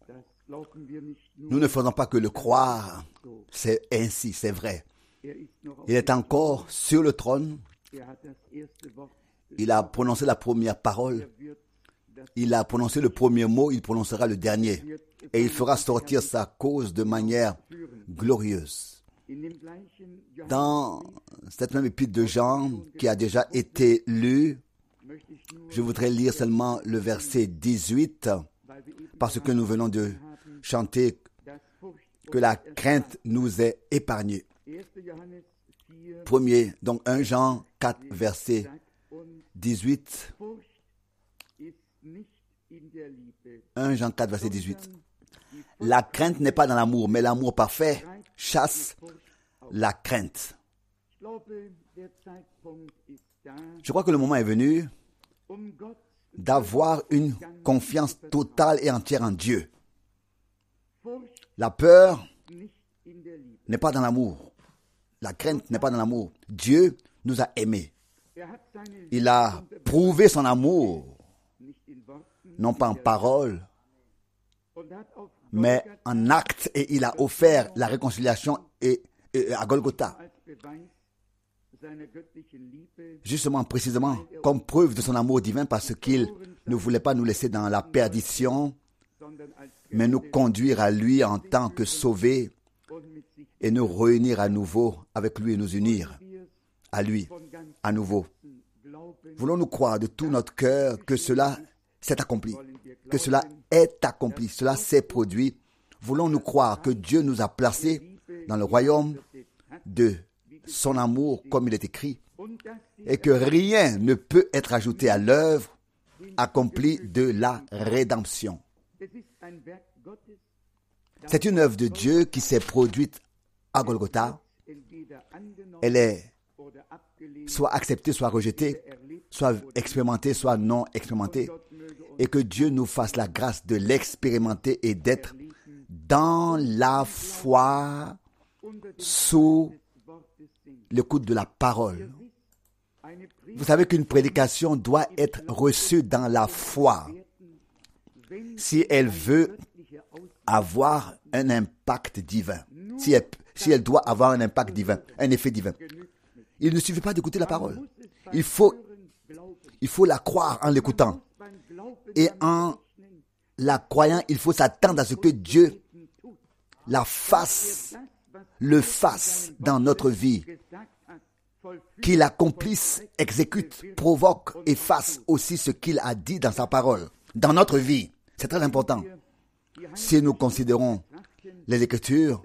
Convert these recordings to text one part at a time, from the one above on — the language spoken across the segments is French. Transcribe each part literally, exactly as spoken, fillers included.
Nous ne faisons pas que le croire, c'est ainsi, c'est vrai. Il est encore sur le trône, il a prononcé la première parole, il a prononcé le premier mot, il prononcera le dernier, et il fera sortir sa cause de manière glorieuse. Dans cette même épître de Jean qui a déjà été lue, je voudrais lire seulement le verset dix-huit, parce que nous venons de chanter que la crainte nous est épargnée. Premier, donc un Jean quatre, verset dix-huit. un Jean quatre, verset dix-huit. La crainte n'est pas dans l'amour, mais l'amour parfait chasse la crainte. Je crois que le moment est venu d'avoir une confiance totale et entière en Dieu. La peur n'est pas dans l'amour. La crainte n'est pas dans l'amour. Dieu nous a aimés. Il a prouvé son amour, non pas en parole, mais en acte, et il a offert la réconciliation et, et, à Golgotha. Justement, précisément, comme preuve de son amour divin, parce qu'il ne voulait pas nous laisser dans la perdition, mais nous conduire à lui en tant que sauvés et nous réunir à nouveau avec lui et nous unir à lui à nouveau. Voulons-nous croire de tout notre cœur que cela s'est accompli, que cela est accompli, cela s'est produit. Voulons-nous croire que Dieu nous a placés dans le royaume de son amour, comme il est écrit, et que rien ne peut être ajouté à l'œuvre accomplie de la rédemption. C'est une œuvre de Dieu qui s'est produite à Golgotha. Elle est soit acceptée, soit rejetée, soit expérimentée, soit non expérimentée. Et que Dieu nous fasse la grâce de l'expérimenter et d'être dans la foi sous l'écoute de la parole. Vous savez qu'une prédication doit être reçue dans la foi si elle veut avoir un impact divin, si elle, si elle doit avoir un impact divin, un effet divin. Il ne suffit pas d'écouter la parole. Il faut, il faut la croire en l'écoutant. Et en la croyant, il faut s'attendre à ce que Dieu la fasse, le fasse dans notre vie. Qu'il accomplisse, exécute, provoque et fasse aussi ce qu'il a dit dans sa parole, dans notre vie. C'est très important. Si nous considérons les Écritures,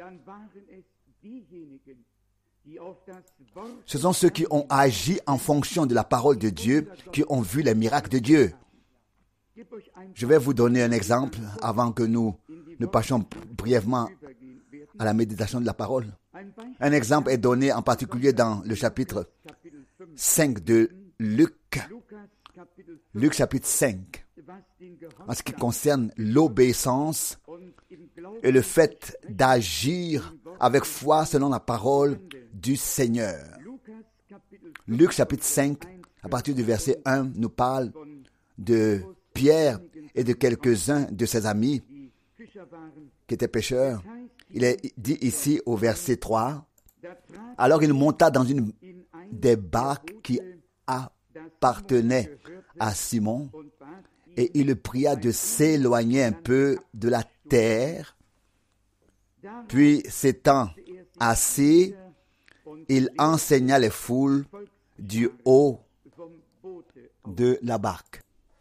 ce sont ceux qui ont agi en fonction de la parole de Dieu, qui ont vu les miracles de Dieu. Je vais vous donner un exemple avant que nous ne passions brièvement à la méditation de la parole. Un exemple est donné en particulier dans le chapitre cinq de Luc. Luc chapitre cinq. En ce qui concerne l'obéissance et le fait d'agir avec foi selon la parole du Seigneur. Luc chapitre cinq, à partir du verset un, nous parle de Pierre et de quelques-uns de ses amis qui étaient pêcheurs. Il est dit ici au verset trois, « Alors il monta dans une des barques qui appartenait à Simon, et il le pria de s'éloigner un peu de la terre. Puis, s'étant assis, il enseigna les foules du haut de la barque. »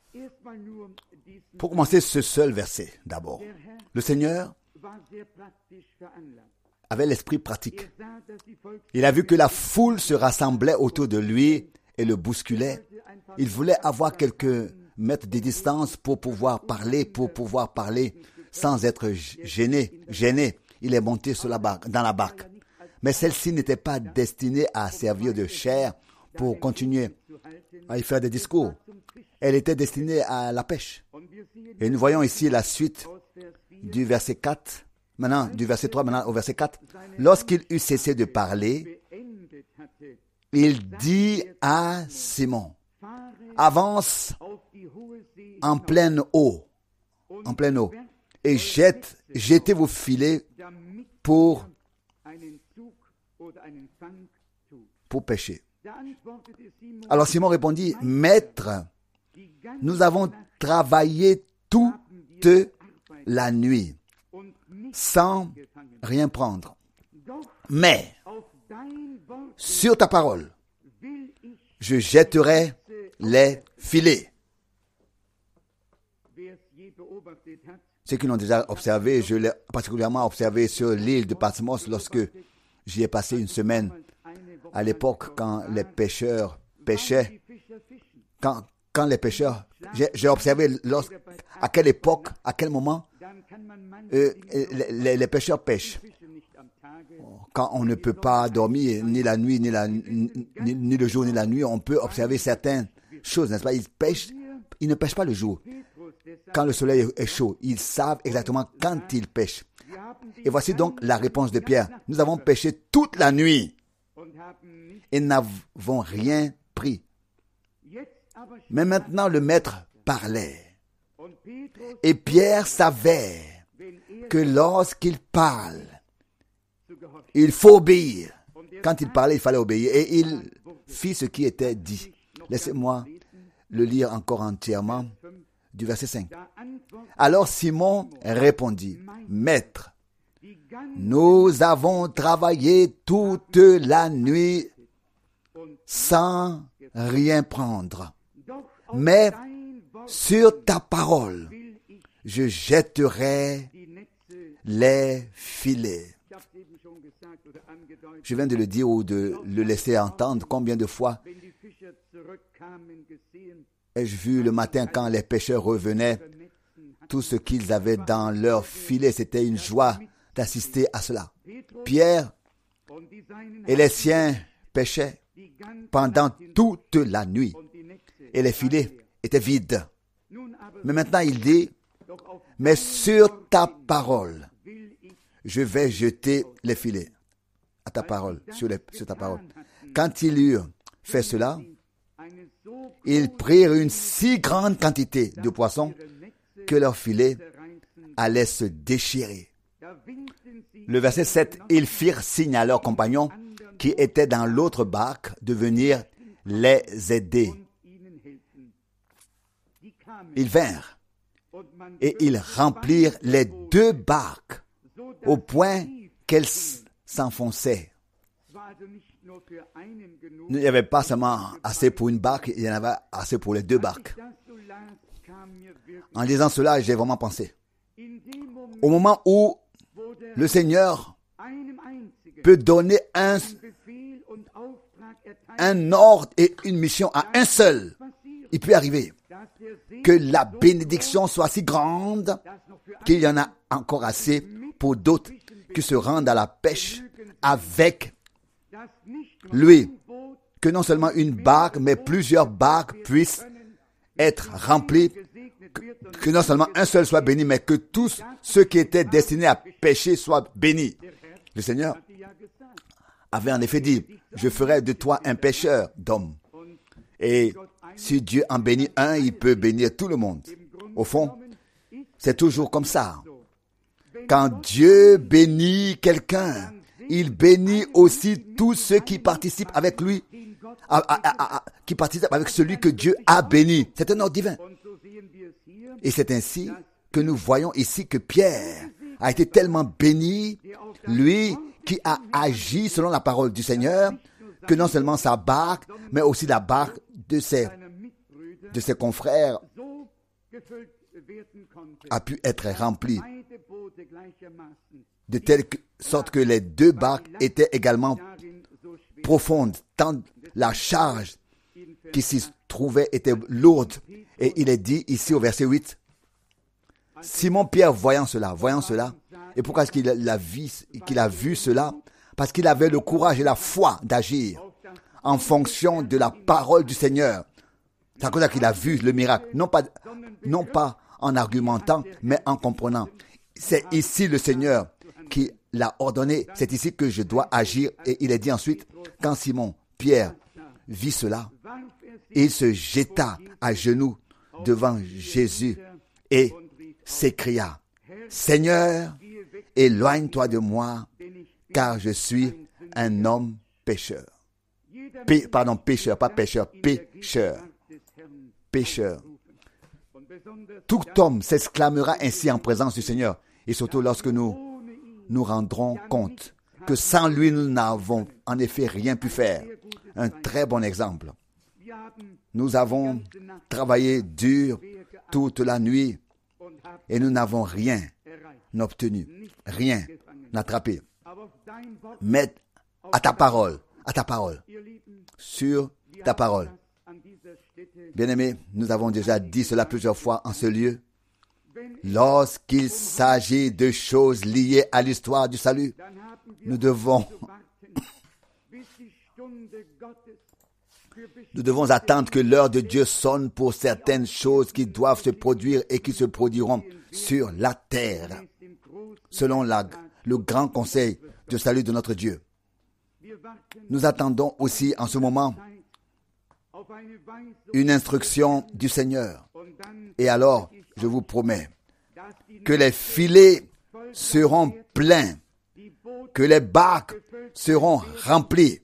Pour commencer, ce seul verset d'abord. Le Seigneur avait l'esprit pratique. Il a vu que la foule se rassemblait autour de lui et le bousculait. Il voulait avoir quelques mètres de distance pour pouvoir parler, pour pouvoir parler sans être gêné. gêné. Il est monté sur la barque, dans la barque. Mais celle-ci n'était pas destinée à servir de chair pour continuer à y faire des discours. Elle était destinée à la pêche. Et nous voyons ici la suite du verset quatre, maintenant du verset trois maintenant au verset quatre. Lorsqu'il eut cessé de parler, il dit à Simon, avance en pleine eau, en pleine eau, et jette, jetez vos filets pour, pour pêcher. Alors Simon répondit, Maître, nous avons travaillé toute la nuit sans rien prendre. Mais sur ta parole, je jetterai les filets. Ceux qui l'ont déjà observé, je l'ai particulièrement observé sur l'île de Patmos lorsque j'y ai passé une semaine. À l'époque, quand les pêcheurs pêchaient, quand, quand les pêcheurs, j'ai, j'ai observé lors, à quelle époque, à quel moment euh, les, les, les pêcheurs pêchent. Quand on ne peut pas dormir ni la nuit, ni, la, ni, ni le jour, ni la nuit, on peut observer certaines choses, n'est-ce pas? Ils pêchent, ils ne pêchent pas le jour. Quand le soleil est chaud, ils savent exactement quand ils pêchent. Et voici donc la réponse de Pierre. Nous avons pêché toute la nuit et n'avons rien pris. Mais maintenant le maître parlait. Et Pierre savait que lorsqu'il parle, il faut obéir. Quand il parlait, il fallait obéir. Et il fit ce qui était dit. Laissez-moi le lire encore entièrement du verset cinq. Alors Simon répondit, Maître, nous avons travaillé toute la nuit sans rien prendre. Mais sur ta parole, je jetterai les filets. Je viens de le dire ou de le laisser entendre. Combien de fois ai-je vu le matin quand les pêcheurs revenaient, tout ce qu'ils avaient dans leur filet, c'était une joie d'assister à cela. Pierre et les siens pêchaient pendant toute la nuit et les filets étaient vides. Mais maintenant il dit, mais sur ta parole, je vais jeter les filets. À ta parole, sur, les, sur ta parole. Quand ils eurent fait cela, ils prirent une si grande quantité de poissons que leurs filets allaient se déchirer. Le verset sept, ils firent signe à leurs compagnons qui étaient dans l'autre barque de venir les aider. Ils vinrent et ils remplirent les deux barques au point qu'elles s'enfonçaient. Il n'y avait pas seulement assez pour une barque, il y en avait assez pour les deux barques. En lisant cela, j'ai vraiment pensé. Au moment où le Seigneur peut donner un, un ordre et une mission à un seul, il peut arriver que la bénédiction soit si grande qu'il y en a encore assez pour d'autres qui se rendent à la pêche avec lui. Que non seulement une barque, mais plusieurs barques puissent être remplies. Que, que non seulement un seul soit béni, mais que tous ceux qui étaient destinés à pêcher soient bénis. Le Seigneur avait en effet dit, je ferai de toi un pêcheur d'hommes. Et si Dieu en bénit un, il peut bénir tout le monde. Au fond, c'est toujours comme ça. Quand Dieu bénit quelqu'un, il bénit aussi tous ceux qui participent avec lui, à, à, à, à, qui participent avec celui que Dieu a béni. C'est un ordre divin. Et c'est ainsi que nous voyons ici que Pierre a été tellement béni, lui qui a agi selon la parole du Seigneur, que non seulement sa barque, mais aussi la barque de ses, de ses confrères a pu être remplie de telle sorte que les deux barques étaient également profondes, tant la charge qui s'y trouvait était lourde. Et il est dit ici au verset huit, Simon Pierre voyant cela, voyant cela, et pourquoi est-ce qu'il a vu, qu'il a vu cela? Parce qu'il avait le courage et la foi d'agir en fonction de la parole du Seigneur. C'est à cause qu'il a vu le miracle, non pas, non pas en argumentant, mais en comprenant. C'est ici le Seigneur qui l'a ordonné, c'est ici que je dois agir. Et il est dit ensuite, quand Simon Pierre vit cela, il se jeta à genoux devant Jésus et s'écria, Seigneur, éloigne-toi de moi, car je suis un homme pécheur. P- pardon, pécheur, pas pécheur, pécheur. Pécheur. Tout homme s'exclamera ainsi en présence du Seigneur, et surtout lorsque nous nous rendrons compte que sans lui, nous n'avons en effet rien pu faire. Un très bon exemple. Nous avons travaillé dur toute la nuit et nous n'avons rien obtenu, rien attrapé. Mais à ta parole, à ta parole, sur ta parole. Bien-aimés, nous avons déjà dit cela plusieurs fois en ce lieu. Lorsqu'il s'agit de choses liées à l'histoire du salut, nous devons, nous devons attendre que l'heure de Dieu sonne pour certaines choses qui doivent se produire et qui se produiront sur la terre, selon la, le grand conseil de salut de notre Dieu. Nous attendons aussi en ce moment une instruction du Seigneur. Et alors, je vous promets que les filets seront pleins, que les barques seront remplies.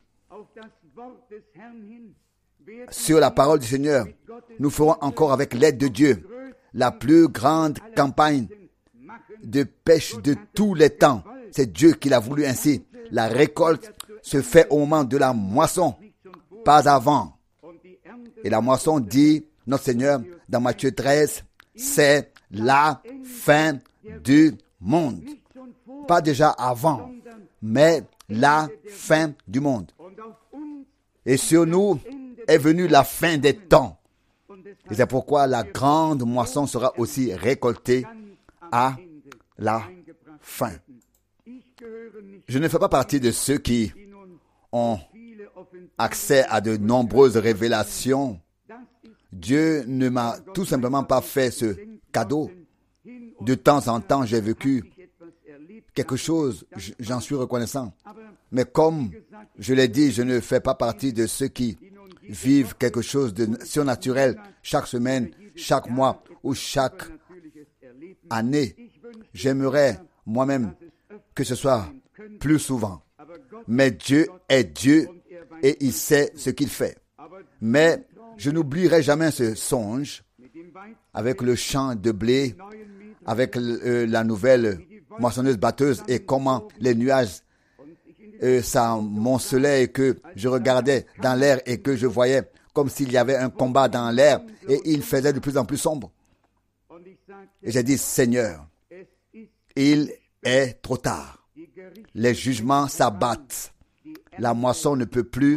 Sur la parole du Seigneur, nous ferons encore avec l'aide de Dieu la plus grande campagne de pêche de tous les temps. C'est Dieu qui l'a voulu ainsi. La récolte se fait au moment de la moisson, pas avant. Et la moisson, dit notre Seigneur dans Matthieu treize, c'est la fin du monde. Pas déjà avant, mais la fin du monde. Et sur nous est venue la fin des temps. Et c'est pourquoi la grande moisson sera aussi récoltée à la fin. Je ne fais pas partie de ceux qui ont accès à de nombreuses révélations. Dieu ne m'a tout simplement pas fait ce cadeau. De temps en temps, j'ai vécu quelque chose, j'en suis reconnaissant. Mais comme je l'ai dit, je ne fais pas partie de ceux qui vivent quelque chose de surnaturel chaque semaine, chaque mois ou chaque année. J'aimerais moi-même que ce soit plus souvent. Mais Dieu est Dieu et il sait ce qu'il fait. Mais je n'oublierai jamais ce songe avec le champ de blé, avec euh, la nouvelle moissonneuse batteuse et comment les nuages euh, s'amoncelaient et que je regardais dans l'air et que je voyais comme s'il y avait un combat dans l'air et il faisait de plus en plus sombre. Et j'ai dit, Seigneur, il est trop tard. Les jugements s'abattent. La moisson ne peut plus,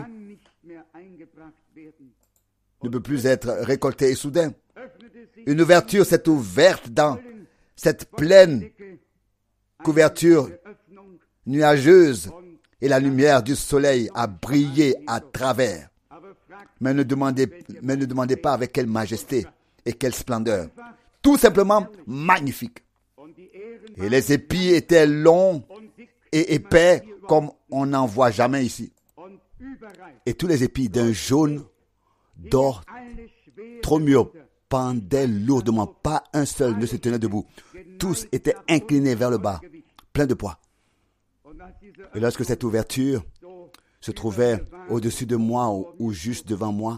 ne peut plus être récoltée. Et soudain, une ouverture s'est ouverte dans cette pleine couverture nuageuse et la lumière du soleil a brillé à travers. Mais ne demandez, mais ne demandez pas avec quelle majesté et quelle splendeur. Tout simplement magnifique. Et les épis étaient longs et épais comme on n'en voit jamais ici. Et tous les épis d'un jaune d'or trop mûr pendaient lourdement. Pas un seul ne se tenait debout. Tous étaient inclinés vers le bas, pleins de poids. Et lorsque cette ouverture se trouvait au-dessus de moi ou, ou juste devant moi,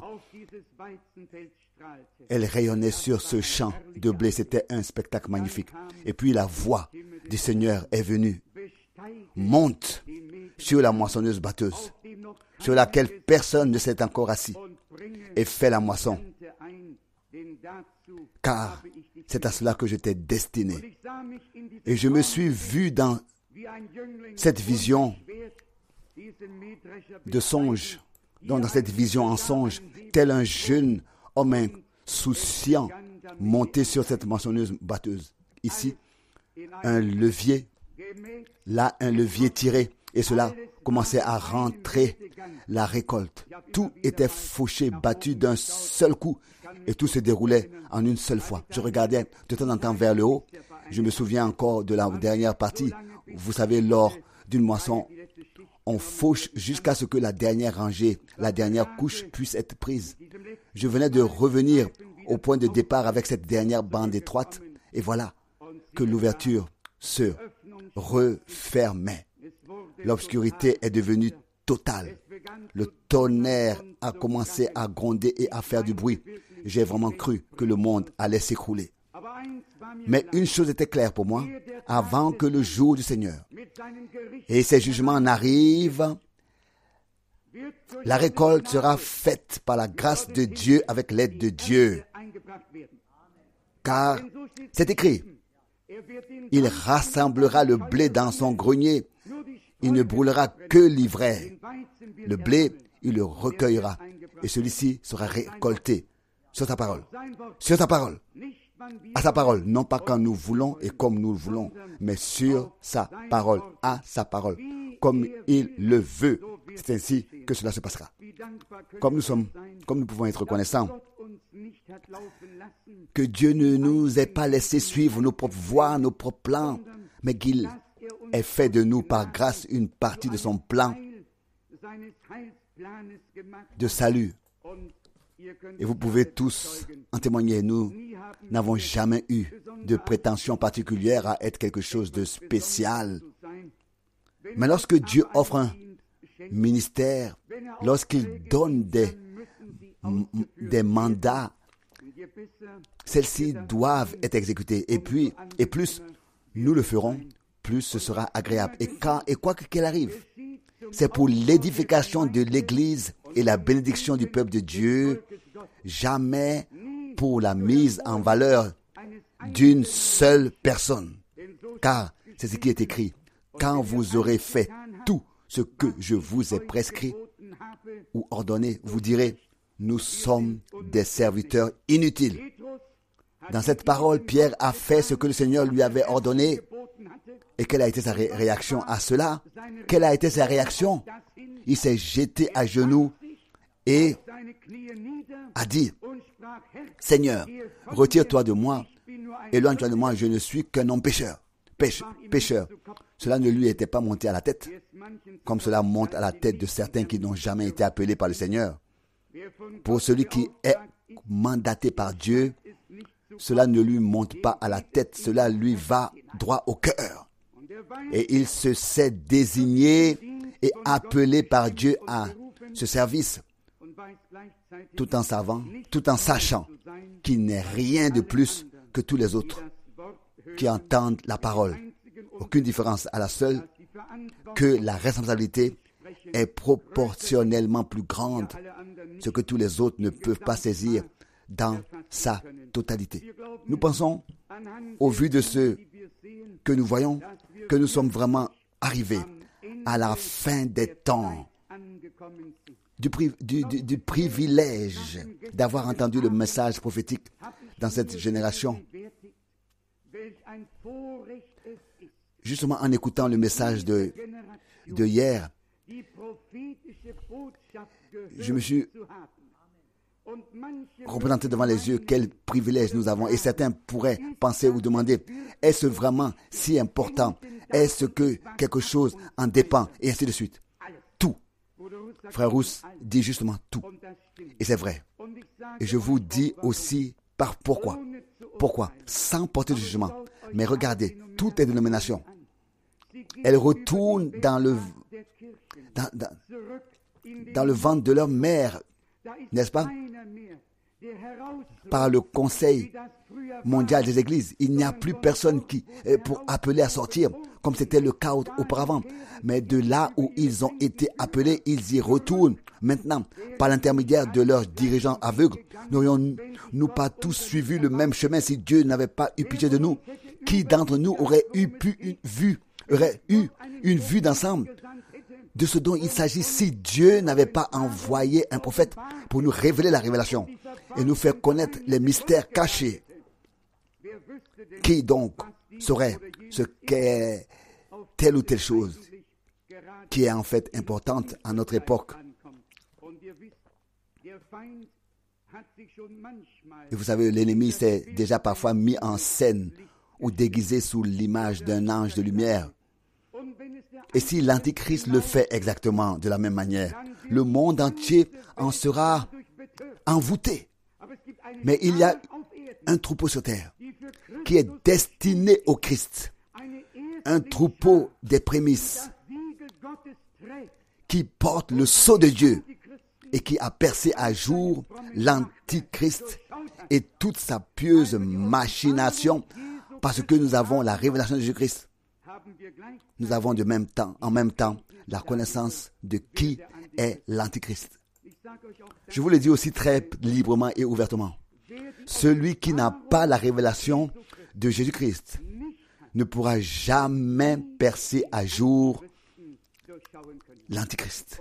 elle rayonnait sur ce champ de blé. C'était un spectacle magnifique. Et puis la voix du Seigneur est venue. Monte sur la moissonneuse batteuse, sur laquelle personne ne s'est encore assis, et fais la moisson. Car c'est à cela que j'étais destiné. Et je me suis vu dans cette vision de songe, donc dans cette vision en songe, tel un jeune homme insouciant monté sur cette moissonneuse batteuse. Ici, un levier, là un levier tiré, et cela commençait à rentrer la récolte. Tout était fauché, battu d'un seul coup, et tout se déroulait en une seule fois. Je regardais de temps en temps vers le haut. Je me souviens encore de la dernière partie. Vous savez, lors d'une moisson, on fauche jusqu'à ce que la dernière rangée, la dernière couche puisse être prise. Je venais de revenir au point de départ avec cette dernière bande étroite, et voilà que l'ouverture se refermait. L'obscurité est devenue totale. Le tonnerre a commencé à gronder et à faire du bruit. J'ai vraiment cru que le monde allait s'écrouler. Mais une chose était claire pour moi, avant que le jour du Seigneur et ses jugements n'arrivent, la récolte sera faite par la grâce de Dieu avec l'aide de Dieu. Car c'est écrit, il rassemblera le blé dans son grenier, il ne brûlera que l'ivraie. Le blé, il le recueillera et celui-ci sera récolté sur sa parole. Sur sa parole. À sa parole, non pas quand nous voulons et comme nous le voulons, mais sur sa parole, à sa parole, comme il le veut. C'est ainsi que cela se passera. Comme nous sommes, comme nous pouvons être reconnaissants que Dieu ne nous ait pas laissé suivre nos propres voies, nos propres plans, mais qu'il ait fait de nous par grâce une partie de son plan de salut. Et vous pouvez tous en témoigner, nous n'avons jamais eu de prétention particulière à être quelque chose de spécial. Mais lorsque Dieu offre un ministère, lorsqu'il donne des, des mandats, celles-ci doivent être exécutées. Et puis, et plus nous le ferons, plus ce sera agréable. Et quand, et quoi qu'il arrive, c'est pour l'édification de l'Église et la bénédiction du peuple de Dieu, jamais pour la mise en valeur d'une seule personne. Car c'est ce qui est écrit. Quand vous aurez fait tout ce que je vous ai prescrit ou ordonné, vous direz, nous sommes des serviteurs inutiles. Dans cette parole, Pierre a fait ce que le Seigneur lui avait ordonné. Et quelle a été sa ré- réaction à cela? Quelle a été sa réaction? Il s'est jeté à genoux et a dit, Seigneur, retire-toi de moi, éloigne-toi de moi, je ne suis qu'un homme pécheur. Pêche, pécheur. Cela ne lui était pas monté à la tête, comme cela monte à la tête de certains qui n'ont jamais été appelés par le Seigneur. Pour celui qui est mandaté par Dieu, cela ne lui monte pas à la tête, cela lui va droit au cœur. Et il se sait désigné et appelé par Dieu à ce service, tout en savant, tout en sachant qu'il n'est rien de plus que tous les autres qui entendent la parole. Aucune différence à la seule que la responsabilité est proportionnellement plus grande, ce que tous les autres ne peuvent pas saisir dans sa totalité. Nous pensons, au vu de ce que nous voyons, que nous sommes vraiment arrivés à la fin des temps, du, pri- du, du, du privilège d'avoir entendu le message prophétique dans cette génération. Justement en écoutant le message de, de hier, je me suis représenté devant les yeux quel privilège nous avons. Et certains pourraient penser ou demander, est-ce vraiment si important? Est-ce que quelque chose en dépend? Et ainsi de suite. Tout. Frère Rousse dit justement tout. Et c'est vrai. Et je vous dis aussi par pourquoi. Pourquoi? Sans porter de jugement. Mais regardez, toutes les dénominations, elles retournent dans le, dans, dans, dans le ventre de leur mère, n'est-ce pas? Par le Conseil mondial des églises, il n'y a plus personne qui pour appeler à sortir, comme c'était le cas auparavant. Mais de là où ils ont été appelés, ils y retournent. Maintenant, par l'intermédiaire de leurs dirigeants aveugles, n'aurions-nous pas tous suivi le même chemin si Dieu n'avait pas eu pitié de nous? Qui d'entre nous aurait eu pu une vue, aurait eu une vue d'ensemble de ce dont il s'agit si Dieu n'avait pas envoyé un prophète pour nous révéler la révélation et nous faire connaître les mystères cachés? Qui donc saurait ce qu'est telle ou telle chose qui est en fait importante à notre époque? Et vous savez, l'ennemi s'est déjà parfois mis en scène ou déguisé sous l'image d'un ange de lumière. Et si l'Antichrist le fait exactement de la même manière, le monde entier en sera envoûté. Mais il y a un troupeau sur terre qui est destiné au Christ, un troupeau des prémices qui porte le sceau de Dieu et qui a percé à jour l'Antichrist et toute sa pieuse machination, parce que nous avons la révélation de Jésus-Christ. Nous avons de même temps, en même temps la connaissance de qui est l'Antichrist. Je vous le dis aussi très librement et ouvertement. Celui qui n'a pas la révélation de Jésus-Christ ne pourra jamais percer à jour l'Antichrist.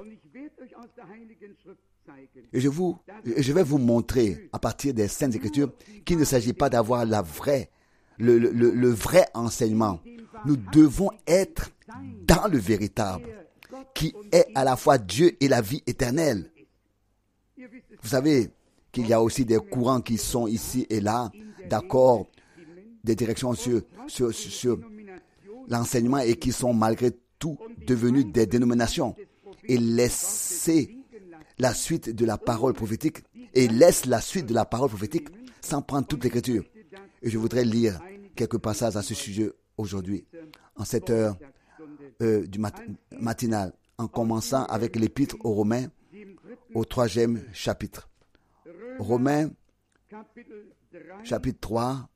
Et je, vous, je vais vous montrer à partir des Saintes Écritures qu'il ne s'agit pas d'avoir la vraie, le, le, le vrai enseignement. Nous devons être dans le véritable, qui est à la fois Dieu et la vie éternelle. Vous savez qu'il y a aussi des courants qui sont ici et là, d'accord, des directions sur, sur, sur, sur l'enseignement et qui sont malgré tout devenus des dénominations. Et laisser la suite de la parole prophétique, et laisse la suite de la parole prophétique sans prendre toute l'écriture. Et je voudrais lire quelques passages à ce sujet aujourd'hui, en cette heure euh, du mat- matinal, en commençant avec l'épître aux Romains, au troisième chapitre. Romains, chapitre trois,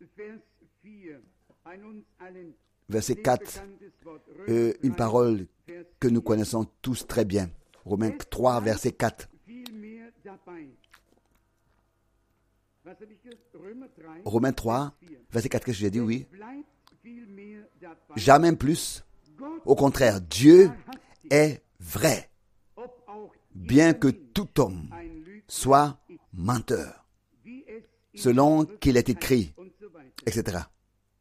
verset quatre, euh, une parole que nous connaissons tous très bien. Romains trois, verset quatre. Romains trois, verset quatre, qu'est-ce que j'ai dit? Oui. Jamais plus. Au contraire, Dieu est vrai, bien que tout homme soit menteur, selon qu'il est écrit, et cetera.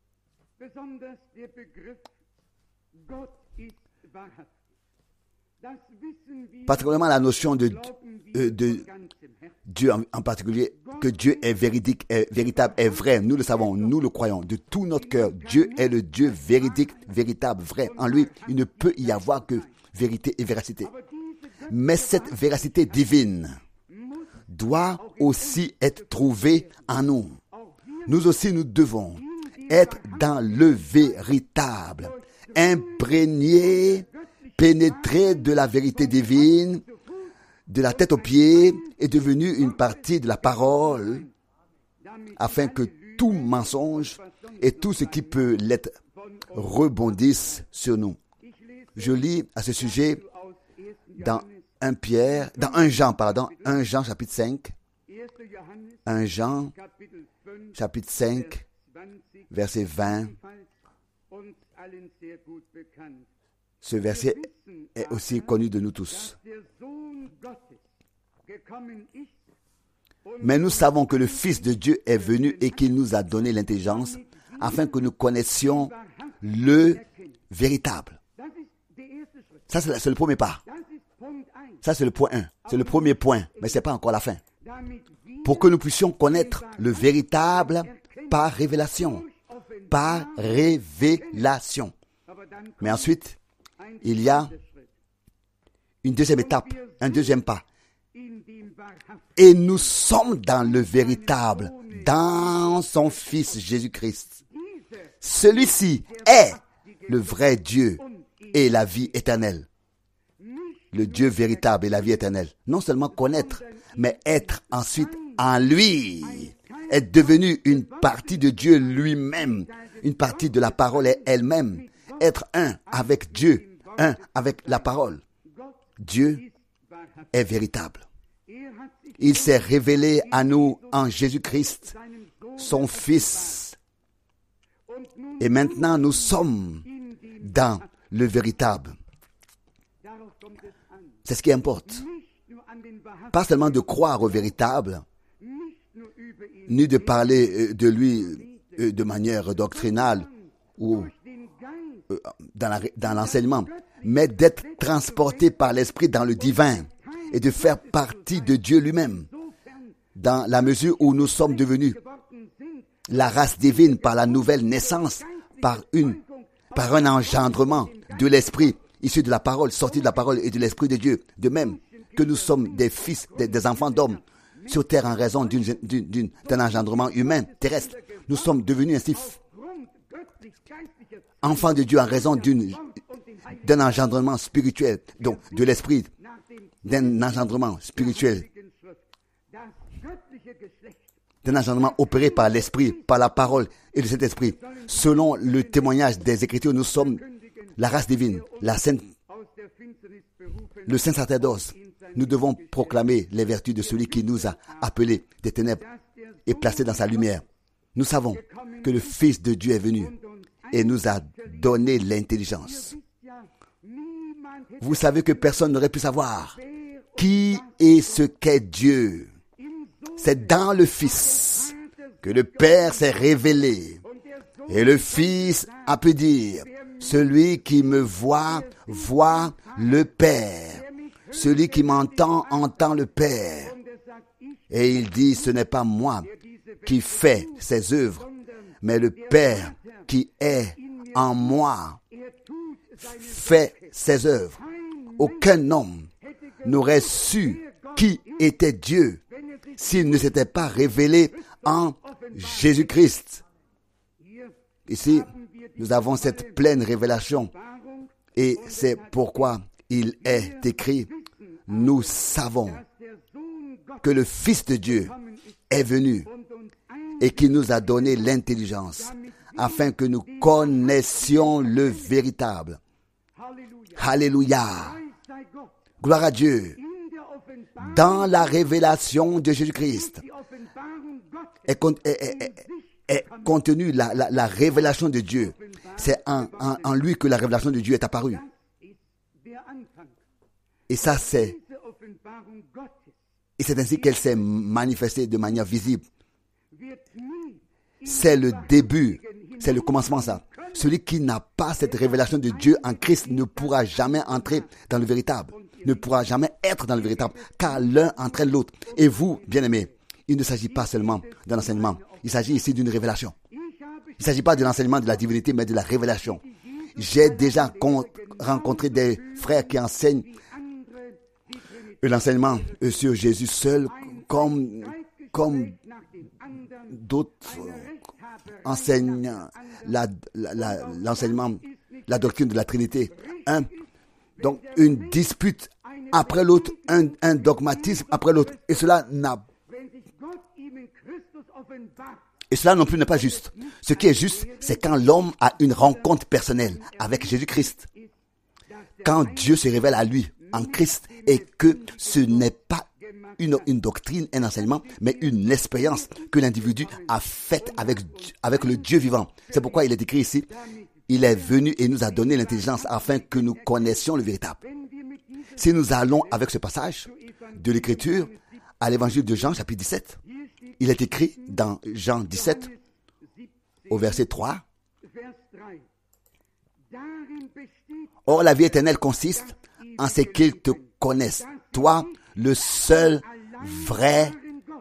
Particulièrement la notion de, euh, de Dieu en, en particulier, que Dieu est véridique, est véritable, est vrai. Nous le savons, nous le croyons de tout notre cœur. Dieu est le Dieu véridique, véritable, vrai. En lui, il ne peut y avoir que vérité et véracité. Mais cette véracité divine doit aussi être trouvée en nous. Nous aussi, nous devons être dans le véritable, imprégnés, pénétrés de la vérité divine, de la tête aux pieds, est devenu une partie de la parole, afin que tout mensonge et tout ce qui peut l'être rebondisse sur nous. Je lis à ce sujet dans un Pierre, dans un Jean, pardon, un Jean chapitre cinq, un Jean chapitre cinq, verset vingt. Ce verset est aussi connu de nous tous. Mais nous savons que le Fils de Dieu est venu et qu'il nous a donné l'intelligence afin que nous connaissions le véritable. Ça, c'est, c'est le premier pas. Ça, c'est le point un. C'est le premier point, mais ce n'est pas encore la fin. Pour que nous puissions connaître le véritable par révélation. Par révélation. Mais ensuite, il y a une deuxième étape, un deuxième pas. Et nous sommes dans le véritable, dans son Fils Jésus-Christ. Celui-ci est le vrai Dieu et la vie éternelle. Le Dieu véritable et la vie éternelle. Non seulement connaître, mais être ensuite en lui. Être devenu une partie de Dieu lui-même. Une partie de la parole elle-même. Être un avec Dieu. Un avec la parole. Dieu est véritable. Il s'est révélé à nous en Jésus-Christ, son Fils. Et maintenant, nous sommes dans le véritable. C'est ce qui importe. Pas seulement de croire au véritable, ni de parler de lui de manière doctrinale ou dans, la, dans l'enseignement, mais d'être transporté par l'Esprit dans le divin et de faire partie de Dieu lui-même, dans la mesure où nous sommes devenus la race divine par la nouvelle naissance, par, une, par un engendrement de l'Esprit, issu de la parole, sorti de la parole et de l'Esprit de Dieu, de même que nous sommes des fils, des, des enfants d'hommes sur terre en raison d'une, d'une, d'une, d'un engendrement humain terrestre. Nous sommes devenus ainsi enfant de Dieu en raison d'une, d'un engendrement spirituel, donc de l'esprit, d'un engendrement spirituel, d'un engendrement opéré par l'esprit, par la parole et le Saint-Esprit. Selon le témoignage des Écritures, nous sommes la race divine, la sainte, le saint sacerdoce. Nous devons proclamer les vertus de celui qui nous a appelés des ténèbres et placés dans sa lumière. Nous savons que le Fils de Dieu est venu et nous a donné l'intelligence. Vous savez que personne n'aurait pu savoir qui est ce qu'est Dieu. C'est dans le Fils que le Père s'est révélé. Et le Fils a pu dire, celui qui me voit, voit le Père. Celui qui m'entend, entend le Père. Et il dit, ce n'est pas moi qui fais ces œuvres, mais le Père qui est en moi fait ces œuvres. Aucun homme n'aurait su qui était Dieu s'il ne s'était pas révélé en Jésus-Christ. Ici, nous avons cette pleine révélation et c'est pourquoi il est écrit, nous savons que le Fils de Dieu est venu et qui nous a donné l'intelligence afin que nous connaissions le véritable. Alléluia. Gloire à Dieu. Dans la révélation de Jésus-Christ est, est, est, est contenue la, la, la révélation de Dieu. C'est en, en, en lui que la révélation de Dieu est apparue. Et ça, c'est... Et c'est ainsi qu'elle s'est manifestée de manière visible. C'est le début, c'est le commencement, ça. Celui qui n'a pas cette révélation de Dieu en Christ ne pourra jamais entrer dans le véritable, ne pourra jamais être dans le véritable, car l'un entraîne l'autre. Et vous, bien-aimés, il ne s'agit pas seulement d'un enseignement, il s'agit ici d'une révélation. Il ne s'agit pas de l'enseignement de la divinité, mais de la révélation. J'ai déjà con- rencontré des frères qui enseignent l'enseignement sur Jésus seul, comme, comme d'autres enseignent la, la, la, l'enseignement, la doctrine de la Trinité. Un, donc, une dispute après l'autre, un, un dogmatisme après l'autre. Et cela n'a Et cela non plus n'est pas juste. Ce qui est juste, c'est quand l'homme a une rencontre personnelle avec Jésus-Christ. Quand Dieu se révèle à lui en Christ et que ce n'est pas une, une doctrine, un enseignement, mais une expérience que l'individu a faite avec, avec le Dieu vivant. C'est pourquoi il est écrit ici, il est venu et nous a donné l'intelligence afin que nous connaissions le véritable. Si nous allons avec ce passage de l'Écriture à l'évangile de Jean, chapitre dix-sept, il est écrit dans Jean dix-sept, au verset trois, « Or la vie éternelle consiste en ce qu'ils te connaissent, toi, le seul vrai Dieu. »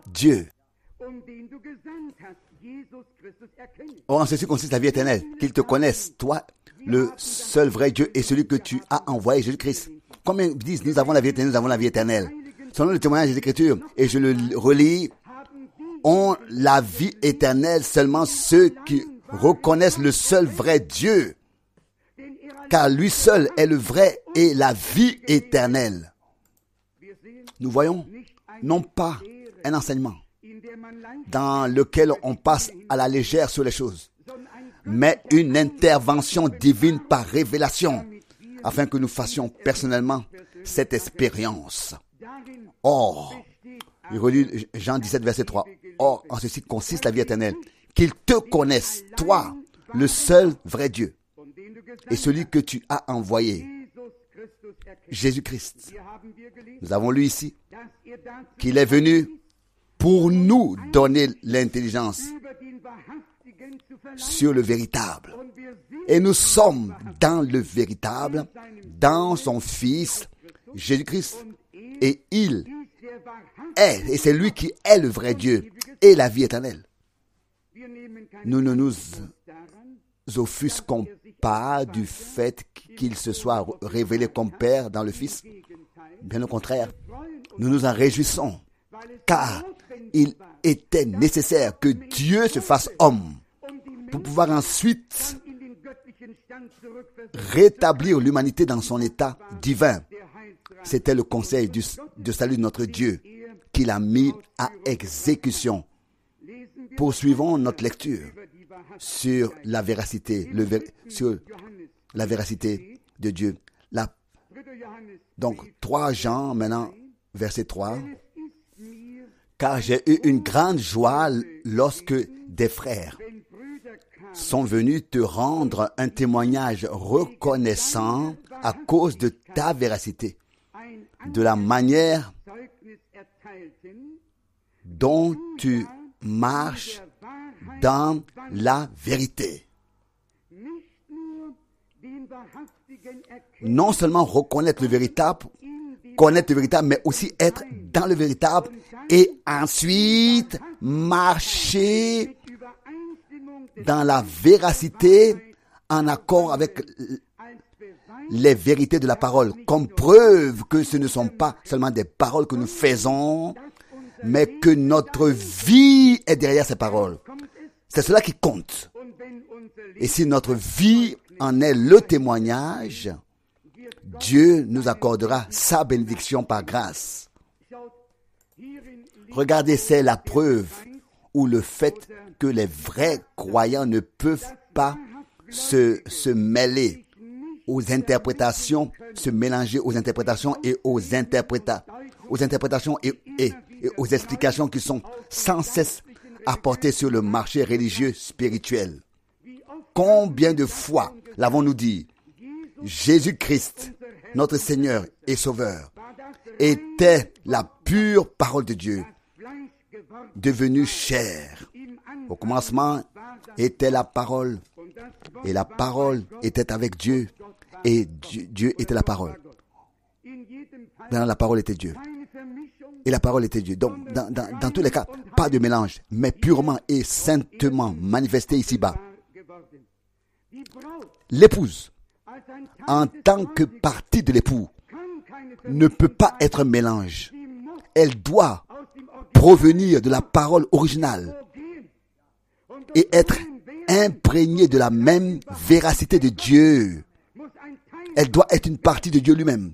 Or en ceci consiste la vie éternelle, qu'ils te connaissent, toi, le seul vrai Dieu et celui que tu as envoyé, Jésus-Christ. Combien disent, nous avons la vie éternelle, nous avons la vie éternelle. Selon le témoignage des Écritures, et je le relis, ont la vie éternelle seulement ceux qui reconnaissent le seul vrai Dieu, car lui seul est le vrai et la vie éternelle. Nous voyons non pas un enseignement dans lequel on passe à la légère sur les choses, mais une intervention divine par révélation, afin que nous fassions personnellement cette expérience. Or, il relit Jean dix-sept, verset trois. Or, en ceci consiste la vie éternelle, qu'ils te connaissent, toi, le seul vrai Dieu, et celui que tu as envoyé, Jésus-Christ. Nous avons lu ici qu'il est venu pour nous donner l'intelligence sur le véritable. Et nous sommes dans le véritable, dans son Fils, Jésus-Christ. Et il est, et c'est lui qui est le vrai Dieu et la vie éternelle. Nous ne nous offusquons pas du fait qu'il se soit révélé comme Père dans le Fils. Bien au contraire, nous nous en réjouissons, car il était nécessaire que Dieu se fasse homme pour pouvoir ensuite rétablir l'humanité dans son état divin. C'était le conseil du, de salut de notre Dieu qu'il a mis à exécution. Poursuivons notre lecture sur la véracité, le, sur la véracité de Dieu. La, donc, trois Jean, maintenant, verset trois. Car j'ai eu une grande joie lorsque des frères sont venus te rendre un témoignage reconnaissant à cause de ta véracité, de la manière dont tu marches dans la vérité. Non seulement reconnaître le véritable, connaître le véritable, mais aussi être dans le véritable et ensuite marcher dans la véracité en accord avec les vérités de la parole, comme preuve que ce ne sont pas seulement des paroles que nous faisons, mais que notre vie est derrière ces paroles. C'est cela qui compte. Et si notre vie en est le témoignage, Dieu nous accordera sa bénédiction par grâce. Regardez, c'est la preuve ou le fait que les vrais croyants ne peuvent pas se, se mêler aux interprétations, se mélanger aux interprétations et aux interpréta, aux interprétations et, et, et aux explications qui sont sans cesse apportées sur le marché religieux spirituel. Combien de fois l'avons-nous dit? Jésus-Christ, notre Seigneur et Sauveur, était la pure parole de Dieu, devenue chair. Au commencement était la parole, et la parole était avec Dieu, et Dieu, Dieu était la parole. Dans la parole était Dieu. Et la parole était Dieu. Donc, dans, dans, dans tous les cas, pas de mélange, mais purement et saintement manifesté ici-bas. L'épouse, en tant que partie de l'époux, ne peut pas être un mélange. Elle doit provenir de la parole originale et être imprégnée de la même véracité de Dieu. Elle doit être une partie de Dieu lui-même.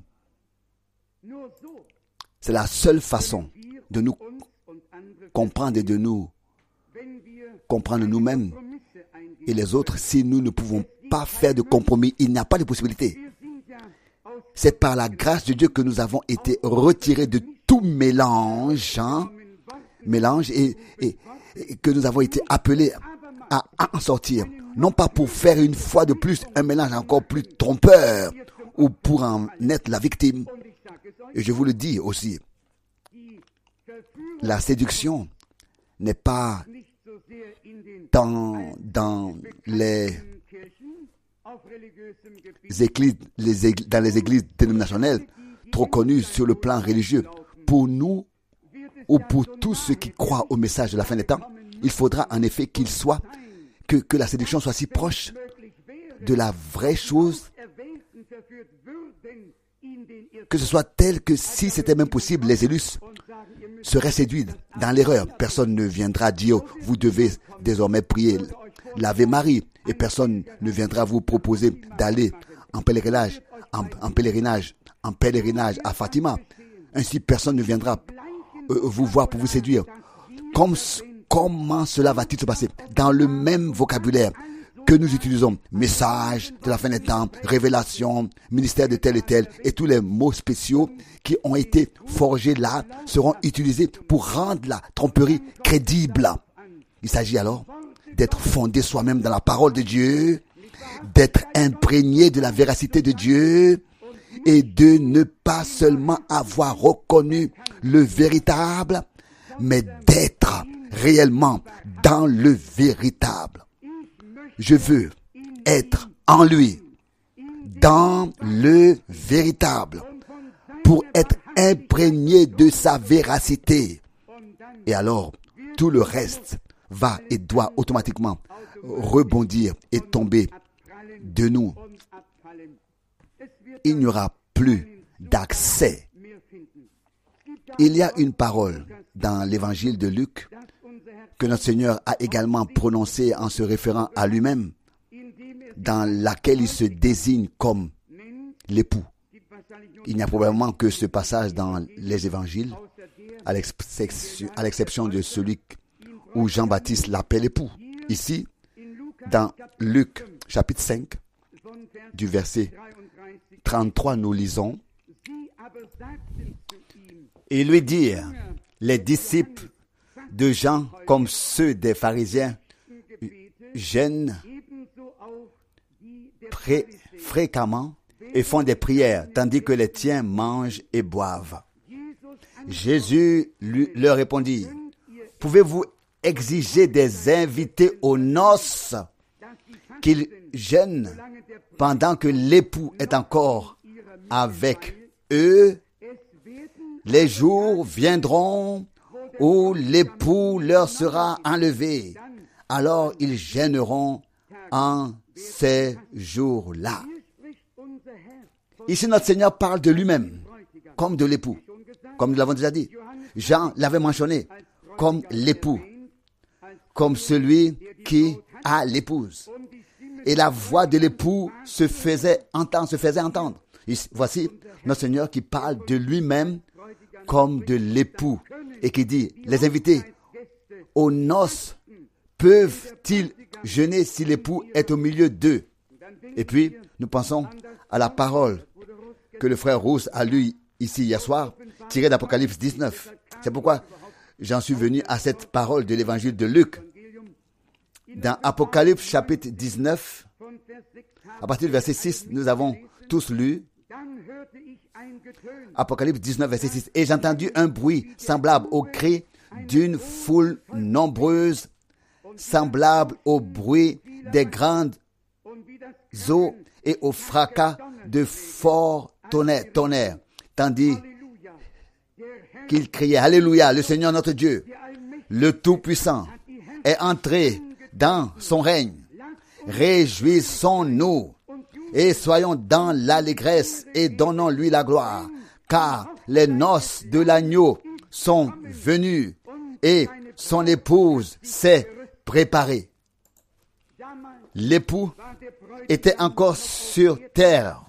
C'est la seule façon de nous comprendre et de nous comprendre nous-mêmes et les autres. Si nous ne pouvons pas faire de compromis, il n'y a pas de possibilité. C'est par la grâce de Dieu que nous avons été retirés de tout mélange, hein, mélange et, et, et que nous avons été appelés à en sortir. Non pas pour faire une fois de plus un mélange encore plus trompeur ou pour en être la victime. Et je vous le dis aussi, la séduction n'est pas dans, dans les églises, les églises, dans les églises dénominationnelles trop connues sur le plan religieux. Pour nous, ou pour tous ceux qui croient au message de la fin des temps, il faudra en effet qu'il soit, que, que la séduction soit si proche de la vraie chose, que ce soit tel que si c'était même possible, les élus seraient séduits dans l'erreur. Personne ne viendra dire, vous devez désormais prier l'Ave Marie, et personne ne viendra vous proposer d'aller en pèlerinage, en, en pèlerinage, en pèlerinage à Fatima. Ainsi, personne ne viendra euh, vous voir pour vous séduire. Comme, comment cela va-t-il se passer? Dans le même vocabulaire que nous utilisons, message de la fin des temps, révélation, ministère de tel et tel, et tous les mots spéciaux qui ont été forgés là seront utilisés pour rendre la tromperie crédible. Il s'agit alors d'être fondé soi-même dans la parole de Dieu, d'être imprégné de la véracité de Dieu et de ne pas seulement avoir reconnu le véritable, mais d'être réellement dans le véritable. Je veux être en lui, dans le véritable, pour être imprégné de sa véracité. Et alors, tout le reste va et doit automatiquement rebondir et tomber de nous. Il n'y aura plus d'accès. Il y a une parole dans l'évangile de Luc que notre Seigneur a également prononcée en se référant à lui-même dans laquelle il se désigne comme l'époux. Il n'y a probablement que ce passage dans les évangiles, à l'exception, à l'exception de celui où Jean-Baptiste l'appelle époux. Ici, dans Luc chapitre cinq, du verset trente-trois, nous lisons: et lui dirent, les disciples de Jean, comme ceux des pharisiens, jeûnent pré- fréquemment et font des prières, tandis que les tiens mangent et boivent. Jésus lui, leur répondit: pouvez-vous exiger des invités aux noces qu'ils jeûnent pendant que l'époux est encore avec eux? Les jours viendront où l'époux leur sera enlevé. Alors ils jeûneront en ces jours-là. Ici, notre Seigneur parle de lui-même comme de l'époux. Comme nous l'avons déjà dit, Jean l'avait mentionné comme l'époux, comme celui qui a l'épouse. Et la voix de l'époux se faisait entendre, se faisait entendre. Ici, voici notre Seigneur qui parle de lui-même comme de l'époux et qui dit: les invités aux noces peuvent-ils jeûner si l'époux est au milieu d'eux? Et puis, nous pensons à la parole que le frère Rousse a lue ici hier soir, tirée d'Apocalypse dix-neuf. C'est pourquoi j'en suis venu à cette parole de l'évangile de Luc. Dans Apocalypse chapitre dix-neuf, à partir du verset six, nous avons tous lu Apocalypse dix-neuf, verset six. Et j'ai entendu un bruit semblable au cri d'une foule nombreuse, semblable au bruit des grandes eaux et au fracas de forts tonnerres, tonnerres, tandis qu'il criait: Alléluia, le Seigneur notre Dieu, le Tout-Puissant, est entré dans son règne. Réjouissons-nous et soyons dans l'allégresse et donnons-lui la gloire, car les noces de l'agneau sont venues et son épouse s'est préparée. L'époux était encore sur terre.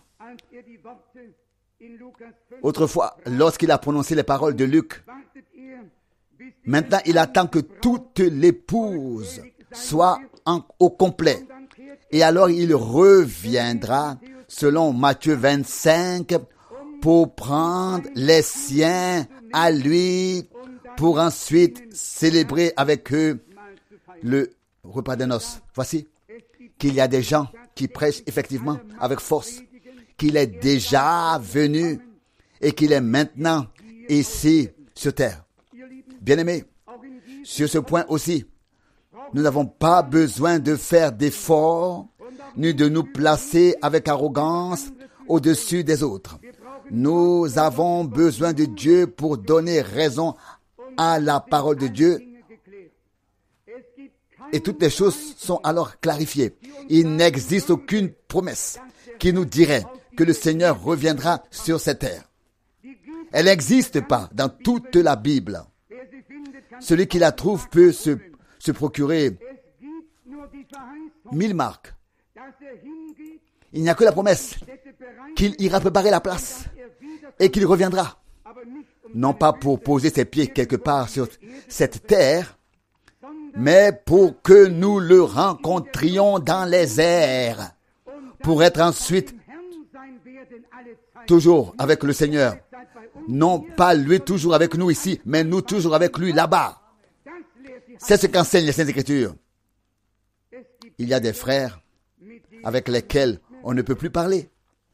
Autrefois, lorsqu'il a prononcé les paroles de Luc, maintenant il attend que toute l'épouse soit en, au complet. Et alors il reviendra, selon Matthieu vingt-cinq, pour prendre les siens à lui, pour ensuite célébrer avec eux le repas des noces. Voici qu'il y a des gens qui prêchent effectivement avec force, qu'il est déjà venu et qu'il est maintenant ici sur terre. Bien-aimés, sur ce point aussi, nous n'avons pas besoin de faire d'efforts, ni de nous placer avec arrogance au-dessus des autres. Nous avons besoin de Dieu pour donner raison à la parole de Dieu. Et toutes les choses sont alors clarifiées. Il n'existe aucune promesse qui nous dirait que le Seigneur reviendra sur cette terre. Elle n'existe pas dans toute la Bible. Celui qui la trouve peut se, se procurer mille marques. Il n'y a que la promesse qu'il ira préparer la place et qu'il reviendra. Non pas pour poser ses pieds quelque part sur cette terre, mais pour que nous le rencontrions dans les airs, pour être ensuite toujours avec le Seigneur. Non pas lui toujours avec nous ici, mais nous toujours avec lui là-bas. C'est ce qu'enseignent les Saintes Écritures. Il y a des frères avec lesquels on ne peut plus parler.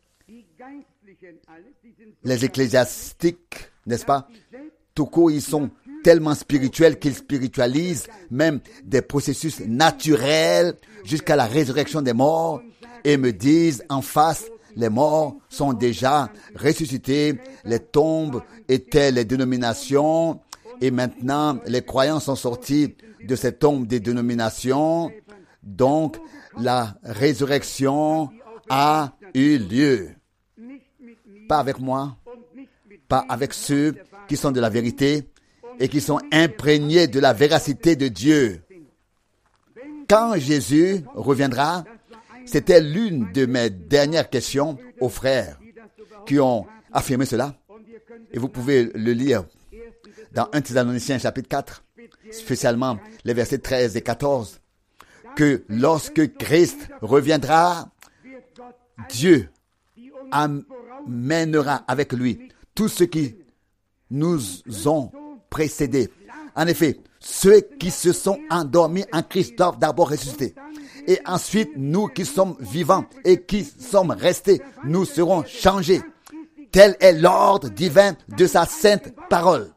Les ecclésiastiques, n'est-ce pas? Tout court, ils sont tellement spirituels qu'ils spiritualisent même des processus naturels jusqu'à la résurrection des morts et me disent en face: les morts sont déjà ressuscités, les tombes étaient les dénominations et maintenant les croyants sont sortis de ces tombes des dénominations. Donc la résurrection a eu lieu. Pas avec moi, pas avec ceux qui sont de la vérité et qui sont imprégnés de la véracité de Dieu. Quand Jésus reviendra, C'était l'une de mes dernières questions aux frères qui ont affirmé cela. Et vous pouvez le lire dans premier Thessaloniciens chapitre quatre, spécialement les versets treize et quatorze, que lorsque Christ reviendra, Dieu amènera avec lui tous ceux qui nous ont précédés. En effet, ceux qui se sont endormis en Christ doivent d'abord ressusciter. Et ensuite, nous qui sommes vivants et qui sommes restés, nous serons changés. Tel est l'ordre divin de sa sainte parole.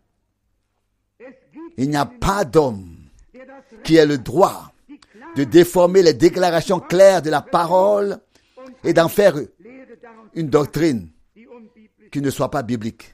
Il n'y a pas d'homme qui ait le droit de déformer les déclarations claires de la parole et d'en faire une doctrine qui ne soit pas biblique.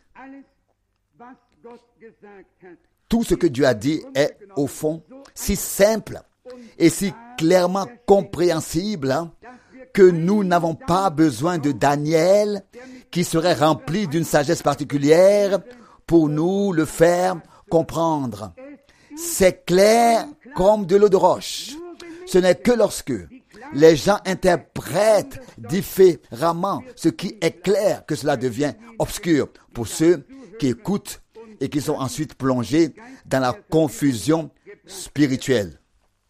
Tout ce que Dieu a dit est, au fond, si simple et si clairement compréhensible hein, que nous n'avons pas besoin de Daniel qui serait rempli d'une sagesse particulière pour nous le faire comprendre. C'est clair comme de l'eau de roche. Ce n'est que lorsque les gens interprètent différemment ce qui est clair que cela devient obscur pour ceux qui écoutent et qui sont ensuite plongés dans la confusion spirituelle.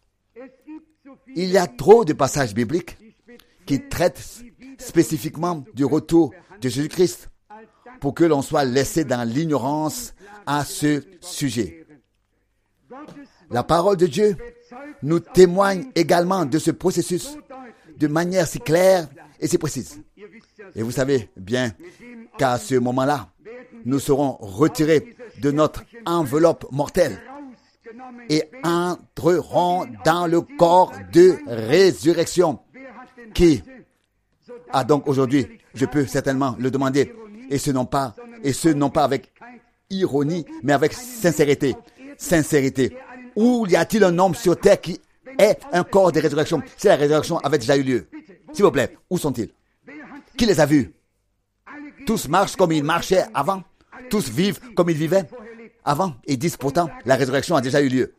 Il y a trop de passages bibliques qui traitent spécifiquement du retour de Jésus-Christ pour que l'on soit laissé dans l'ignorance à ce sujet. La parole de Dieu nous témoigne également de ce processus de manière si claire et si précise. Et vous savez bien qu'à ce moment-là, nous serons retirés de notre enveloppe mortelle et entrerons dans le corps de résurrection qui a donc aujourd'hui, je peux certainement le demander, et ce non pas, et ce non pas avec ironie, mais avec sincérité. Sincérité. Où y a-t-il un homme sur terre qui ait un corps de résurrection si la résurrection avait déjà eu lieu? S'il vous plaît, où sont-ils? Qui les a vus? Tous marchent comme ils marchaient avant. Tous vivent comme ils vivaient avant. Et disent pourtant, la résurrection a déjà eu lieu.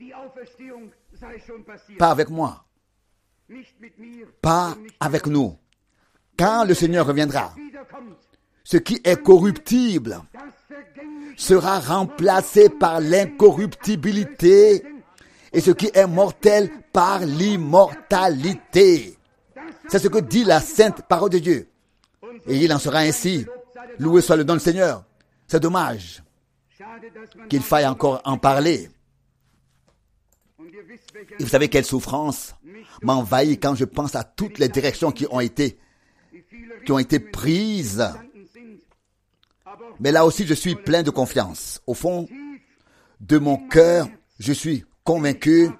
Pas avec moi. Pas avec nous. Quand le Seigneur reviendra, ce qui est corruptible sera remplacé par l'incorruptibilité et ce qui est mortel par l'immortalité. C'est ce que dit la sainte parole de Dieu. Et il en sera ainsi. Loué soit le nom du Seigneur. C'est dommage qu'il faille encore en parler. Et vous savez quelle souffrance m'envahit quand je pense à toutes les directions qui ont été, qui ont été prises. Mais là aussi, je suis plein de confiance. Au fond de mon cœur, je suis convaincu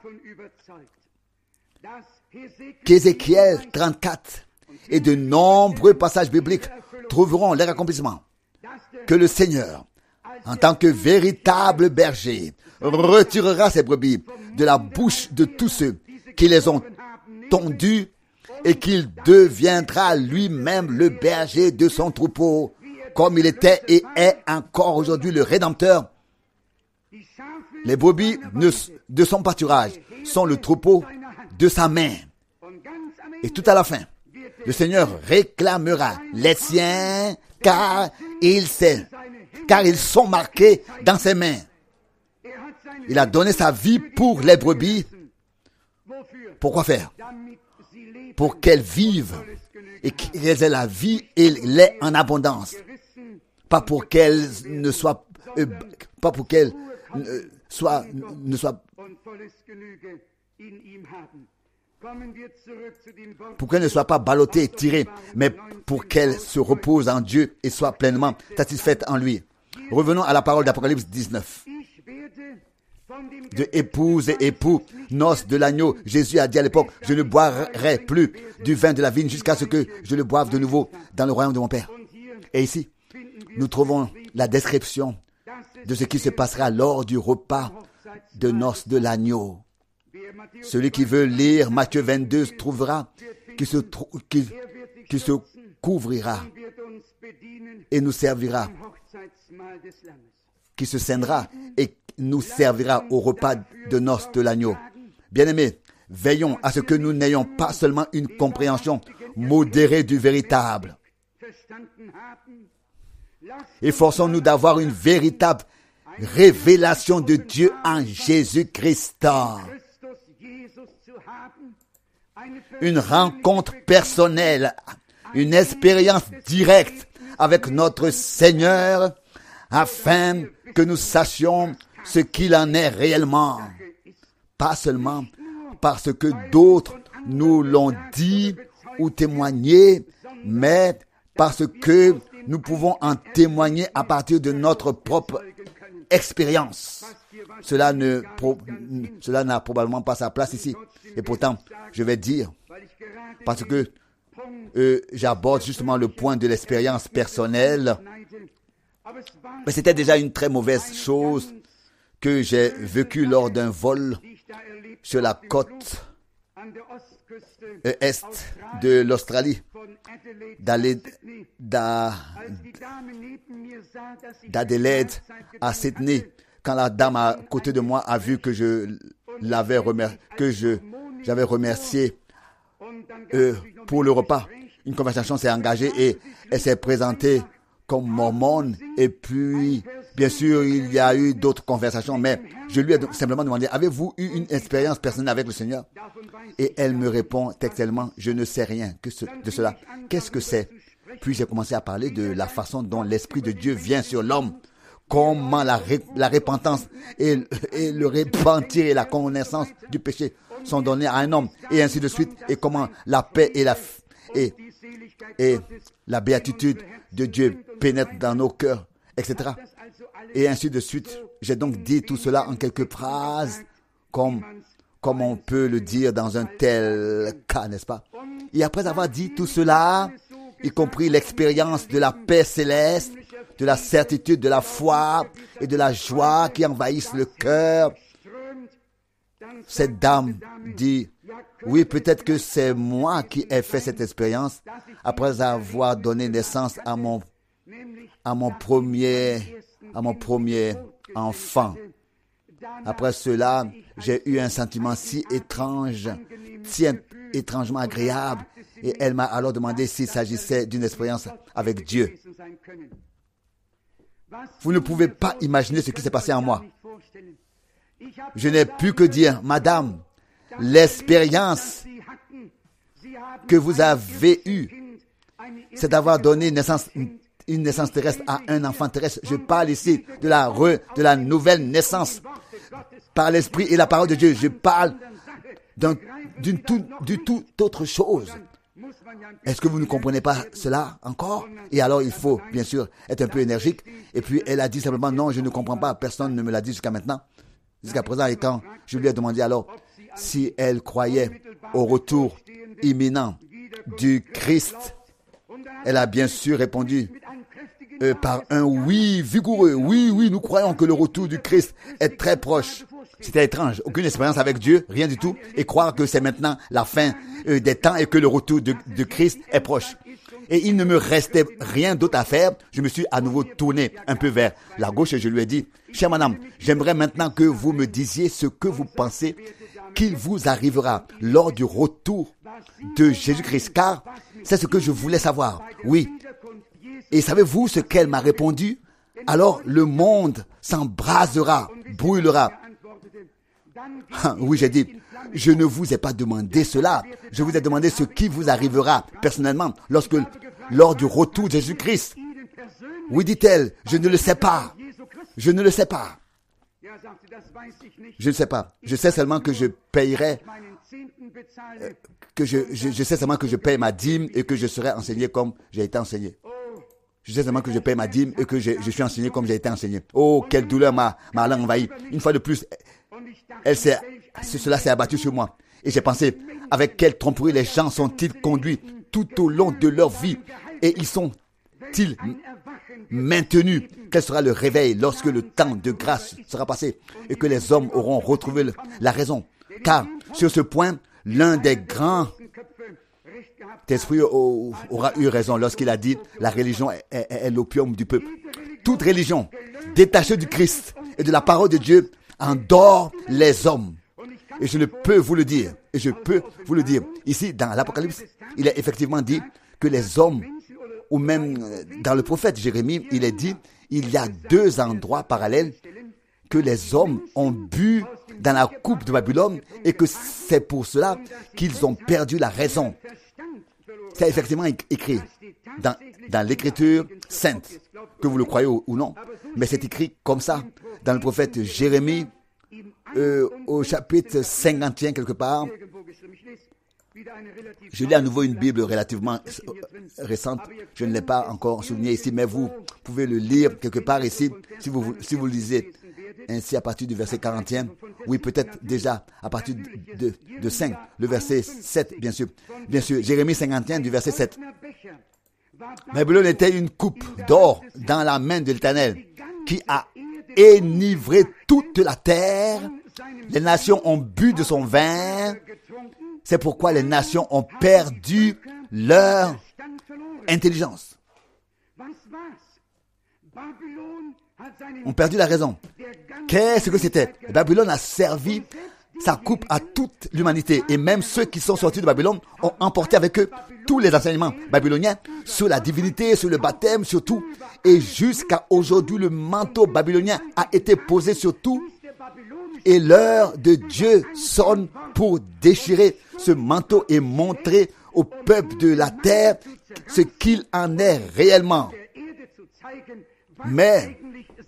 qu'Ézéchiel trente-quatre et de nombreux passages bibliques trouveront leur accomplissement. Que le Seigneur, en tant que véritable berger, retirera ses brebis de la bouche de tous ceux qui les ont tondues et qu'il deviendra lui-même le berger de son troupeau, comme il était et est encore aujourd'hui le Rédempteur. Les brebis de son pâturage sont le troupeau de sa main. Et tout à la fin, le Seigneur réclamera les siens, car il sait, car ils sont marqués dans ses mains. Il a donné sa vie pour les brebis. Pourquoi faire? Pour qu'elles vivent et qu'elles aient la vie et l'aient en abondance. Pas pour qu'elles ne soient, euh, pas pour qu'elles euh, soient, ne soient, pour qu'elles ne soient pas ballottées et tirées, mais pour qu'elles se reposent en Dieu et soient pleinement satisfaites en lui. Revenons à la parole d'Apocalypse dix-neuf. De épouse et époux, noces de l'agneau. Jésus a dit à l'époque, je ne boirai plus du vin de la vigne jusqu'à ce que je le boive de nouveau dans le royaume de mon Père. Et ici, nous trouvons la description de ce qui se passera lors du repas de noces de l'agneau. Celui qui veut lire Matthieu vingt-deux trouvera qui se, trou- qui, qui se couvrira et nous servira, qui se scindra et nous servira au repas de noces de l'agneau. Bien-aimés, veillons à ce que nous n'ayons pas seulement une compréhension modérée du véritable. Efforçons-nous d'avoir une véritable révélation de Dieu en Jésus-Christ. Une rencontre personnelle, une expérience directe avec notre Seigneur, afin que nous sachions ce qu'il en est réellement. Pas seulement parce que d'autres nous l'ont dit ou témoigné, mais parce que nous pouvons en témoigner à partir de notre propre expérience. Cela ne, pro, cela n'a probablement pas sa place ici. Et pourtant, je vais dire, parce que euh, j'aborde justement le point de l'expérience personnelle, mais c'était déjà une très mauvaise chose que j'ai vécue lors d'un vol sur la côte est de l'Australie, d'Adélaïde à Sydney. Quand la dame à côté de moi a vu que je l'avais remercié, que je j'avais remercié euh, pour le repas, une conversation s'est engagée et elle s'est présentée comme mormone. Et puis, bien sûr, il y a eu d'autres conversations, mais je lui ai simplement demandé, avez-vous eu une expérience personnelle avec le Seigneur? Et elle me répond textuellement, je ne sais rien que ce, de cela. Qu'est-ce que c'est? Puis j'ai commencé à parler de la façon dont l'Esprit de Dieu vient sur l'homme, comment la, ré, la repentance et, et le repentir et la connaissance du péché sont donnés à un homme, et ainsi de suite, et comment la paix et la, et, et la béatitude de Dieu pénètrent dans nos cœurs, et cetera. Et ainsi de suite. J'ai donc dit tout cela en quelques phrases, comme, comme on peut le dire dans un tel cas, n'est-ce pas? Et après avoir dit tout cela, y compris l'expérience de la paix céleste, de la certitude, de la foi et de la joie qui envahissent le cœur, cette dame dit, oui, peut-être que c'est moi qui ai fait cette expérience après avoir donné naissance à mon, à mon premier, à mon premier enfant. Après cela, j'ai eu un sentiment si étrange, si étrangement agréable, et elle m'a alors demandé s'il s'agissait d'une expérience avec Dieu. Vous ne pouvez pas imaginer ce qui s'est passé en moi. Je n'ai pu que dire, Madame, l'expérience que vous avez eue, c'est d'avoir donné naissance, une naissance terrestre à un enfant terrestre. Je parle ici de la, re, de la nouvelle naissance par l'Esprit et la parole de Dieu. Je parle d'un, d'une tout, du tout autre chose. Est-ce que vous ne comprenez pas cela encore? Et alors, il faut, bien sûr, être un peu énergique. Et puis, elle a dit simplement, non, je ne comprends pas. Personne ne me l'a dit jusqu'à maintenant. Jusqu'à présent, et quand je lui ai demandé alors si elle croyait au retour imminent du Christ, elle a bien sûr répondu euh, par un oui vigoureux. Oui, oui, nous croyons que le retour du Christ est très proche. C'était étrange. Aucune expérience avec Dieu, rien du tout. Et croire que c'est maintenant la fin euh, des temps et que le retour de, de Christ est proche. Et il ne me restait rien d'autre à faire. Je me suis à nouveau tourné un peu vers la gauche et je lui ai dit, chère madame, j'aimerais maintenant que vous me disiez ce que vous pensez qu'il vous arrivera lors du retour de Jésus-Christ, car c'est ce que je voulais savoir. Oui. Et savez-vous ce qu'elle m'a répondu? Alors le monde s'embrasera, brûlera. Ah, oui, j'ai dit, je ne vous ai pas demandé cela. Je vous ai demandé ce qui vous arrivera personnellement lorsque, lors du retour de Jésus-Christ. Oui, dit-elle, je ne le sais pas. Je ne le sais pas. Je ne sais pas. Je sais seulement que je payerai, euh, que je, je, je sais seulement que je paye ma dîme et que je serai enseigné comme j'ai été enseigné. Je sais seulement que je paye ma dîme et que je, je suis enseigné comme j'ai été enseigné. Oh, quelle douleur m'a, m'a langue envahie. Une fois de plus, elle s'est, cela s'est abattu sur moi. Et j'ai pensé, avec quelle tromperie les gens sont-ils conduits tout au long de leur vie? Et ils sont-ils maintenus? Quel sera le réveil lorsque le temps de grâce sera passé et que les hommes auront retrouvé le, la raison? Car, sur ce point, l'un des grands esprits aura eu raison lorsqu'il a dit la religion est, est, est l'opium du peuple. Toute religion détachée du Christ et de la parole de Dieu endort les hommes. Et je ne peux vous le dire. Et je peux vous le dire. Ici, dans l'Apocalypse, il est effectivement dit que les hommes, ou même dans le prophète Jérémie, il est dit, il y a deux endroits parallèles que les hommes ont bu dans la coupe de Babylone et que c'est pour cela qu'ils ont perdu la raison. C'est effectivement écrit dans, dans l'écriture sainte, que vous le croyez ou, ou non, mais c'est écrit comme ça dans le prophète Jérémie, euh, au chapitre cinquante et un quelque part. Je lis à nouveau une Bible relativement récente. Je ne l'ai pas encore souligné ici, mais vous pouvez le lire quelque part ici, si vous, si vous le lisez ainsi à partir du verset quarante et un. Oui, peut-être déjà à partir de, de, de cinq, le verset sept, bien sûr. Bien sûr, Jérémie cinquante et un du verset sept. Babylone était une coupe d'or dans la main de l'Éternel qui a enivré toute la terre. Les nations ont bu de son vin. C'est pourquoi les nations ont perdu leur intelligence. Ont perdu la raison. Qu'est-ce que c'était? Babylone a servi sa coupe à toute l'humanité. Et même ceux qui sont sortis de Babylone ont emporté avec eux tous les enseignements babyloniens sur la divinité, sur le baptême, sur tout. Et jusqu'à aujourd'hui, le manteau babylonien a été posé sur tout. Et l'heure de Dieu sonne pour déchirer ce manteau et montrer au peuple de la terre ce qu'il en est réellement. Mais,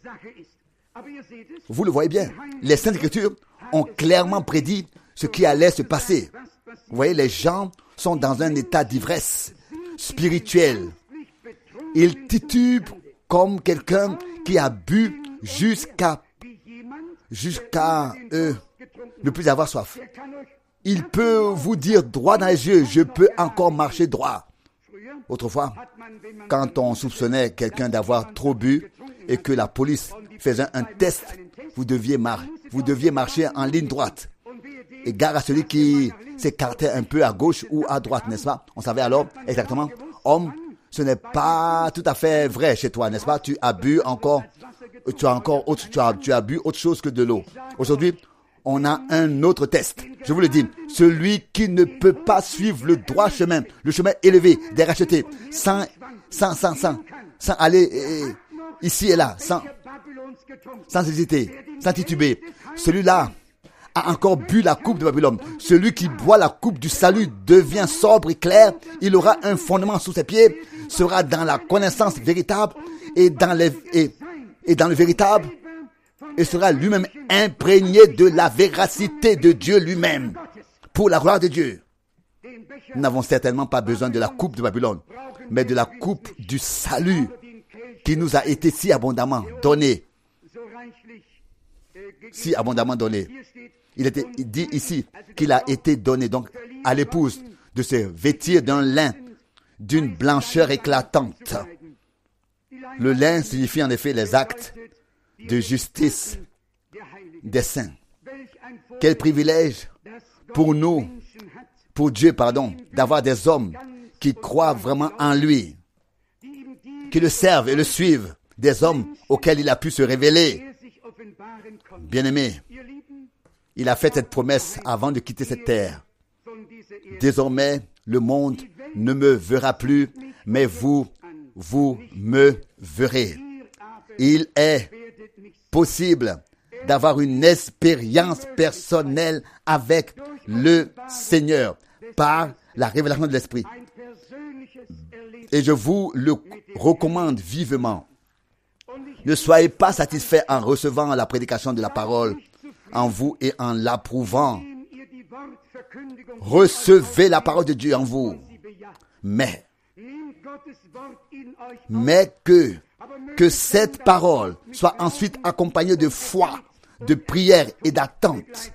vous le voyez bien, les Saintes Écritures ont clairement prédit ce qui allait se passer. Vous voyez, les gens sont dans un état d'ivresse spirituelle. Ils titubent comme quelqu'un qui a bu jusqu'à jusqu'à euh, ne plus avoir soif. Il peut vous dire droit dans les yeux, je peux encore marcher droit. Autrefois, quand on soupçonnait quelqu'un d'avoir trop bu et que la police faisait un test, vous deviez, mar- vous deviez marcher en ligne droite. Et gare à celui qui s'écartait un peu à gauche ou à droite, n'est-ce pas? On savait alors exactement, homme, ce n'est pas tout à fait vrai chez toi, n'est-ce pas? Tu as bu encore, tu as encore autre, tu as, tu as bu autre chose que de l'eau. Aujourd'hui, on a un autre test. Je vous le dis, celui qui ne peut pas suivre le droit chemin, le chemin élevé, des rachetés, sans, sans, sans, sans, sans aller euh, ici et là, sans, sans hésiter, sans tituber. Celui-là a encore bu la coupe de Babylone. Celui qui boit la coupe du salut devient sobre et clair. Il aura un fondement sous ses pieds, sera dans la connaissance véritable et dans les, et, et dans le véritable, et sera lui-même imprégné de la véracité de Dieu lui-même, pour la gloire de Dieu. Nous n'avons certainement pas besoin de la coupe de Babylone, mais de la coupe du salut qui nous a été si abondamment donnée. Si abondamment donnée. Il était dit ici qu'il a été donné donc à l'épouse de se vêtir d'un lin d'une blancheur éclatante. Le lin signifie en effet les actes de justice des saints. Quel privilège pour nous, pour Dieu, pardon, d'avoir des hommes qui croient vraiment en lui, qui le servent et le suivent, des hommes auxquels il a pu se révéler. Bien-aimés, il a fait cette promesse avant de quitter cette terre. Désormais, le monde ne me verra plus, mais vous, vous me verrez. Il est possible d'avoir une expérience personnelle avec le Seigneur par la révélation de l'Esprit. Et je vous le recommande vivement. Ne soyez pas satisfaits en recevant la prédication de la parole en vous et en l'approuvant. Recevez la parole de Dieu en vous. Mais, mais que, que cette parole soit ensuite accompagnée de foi, de prière et d'attente.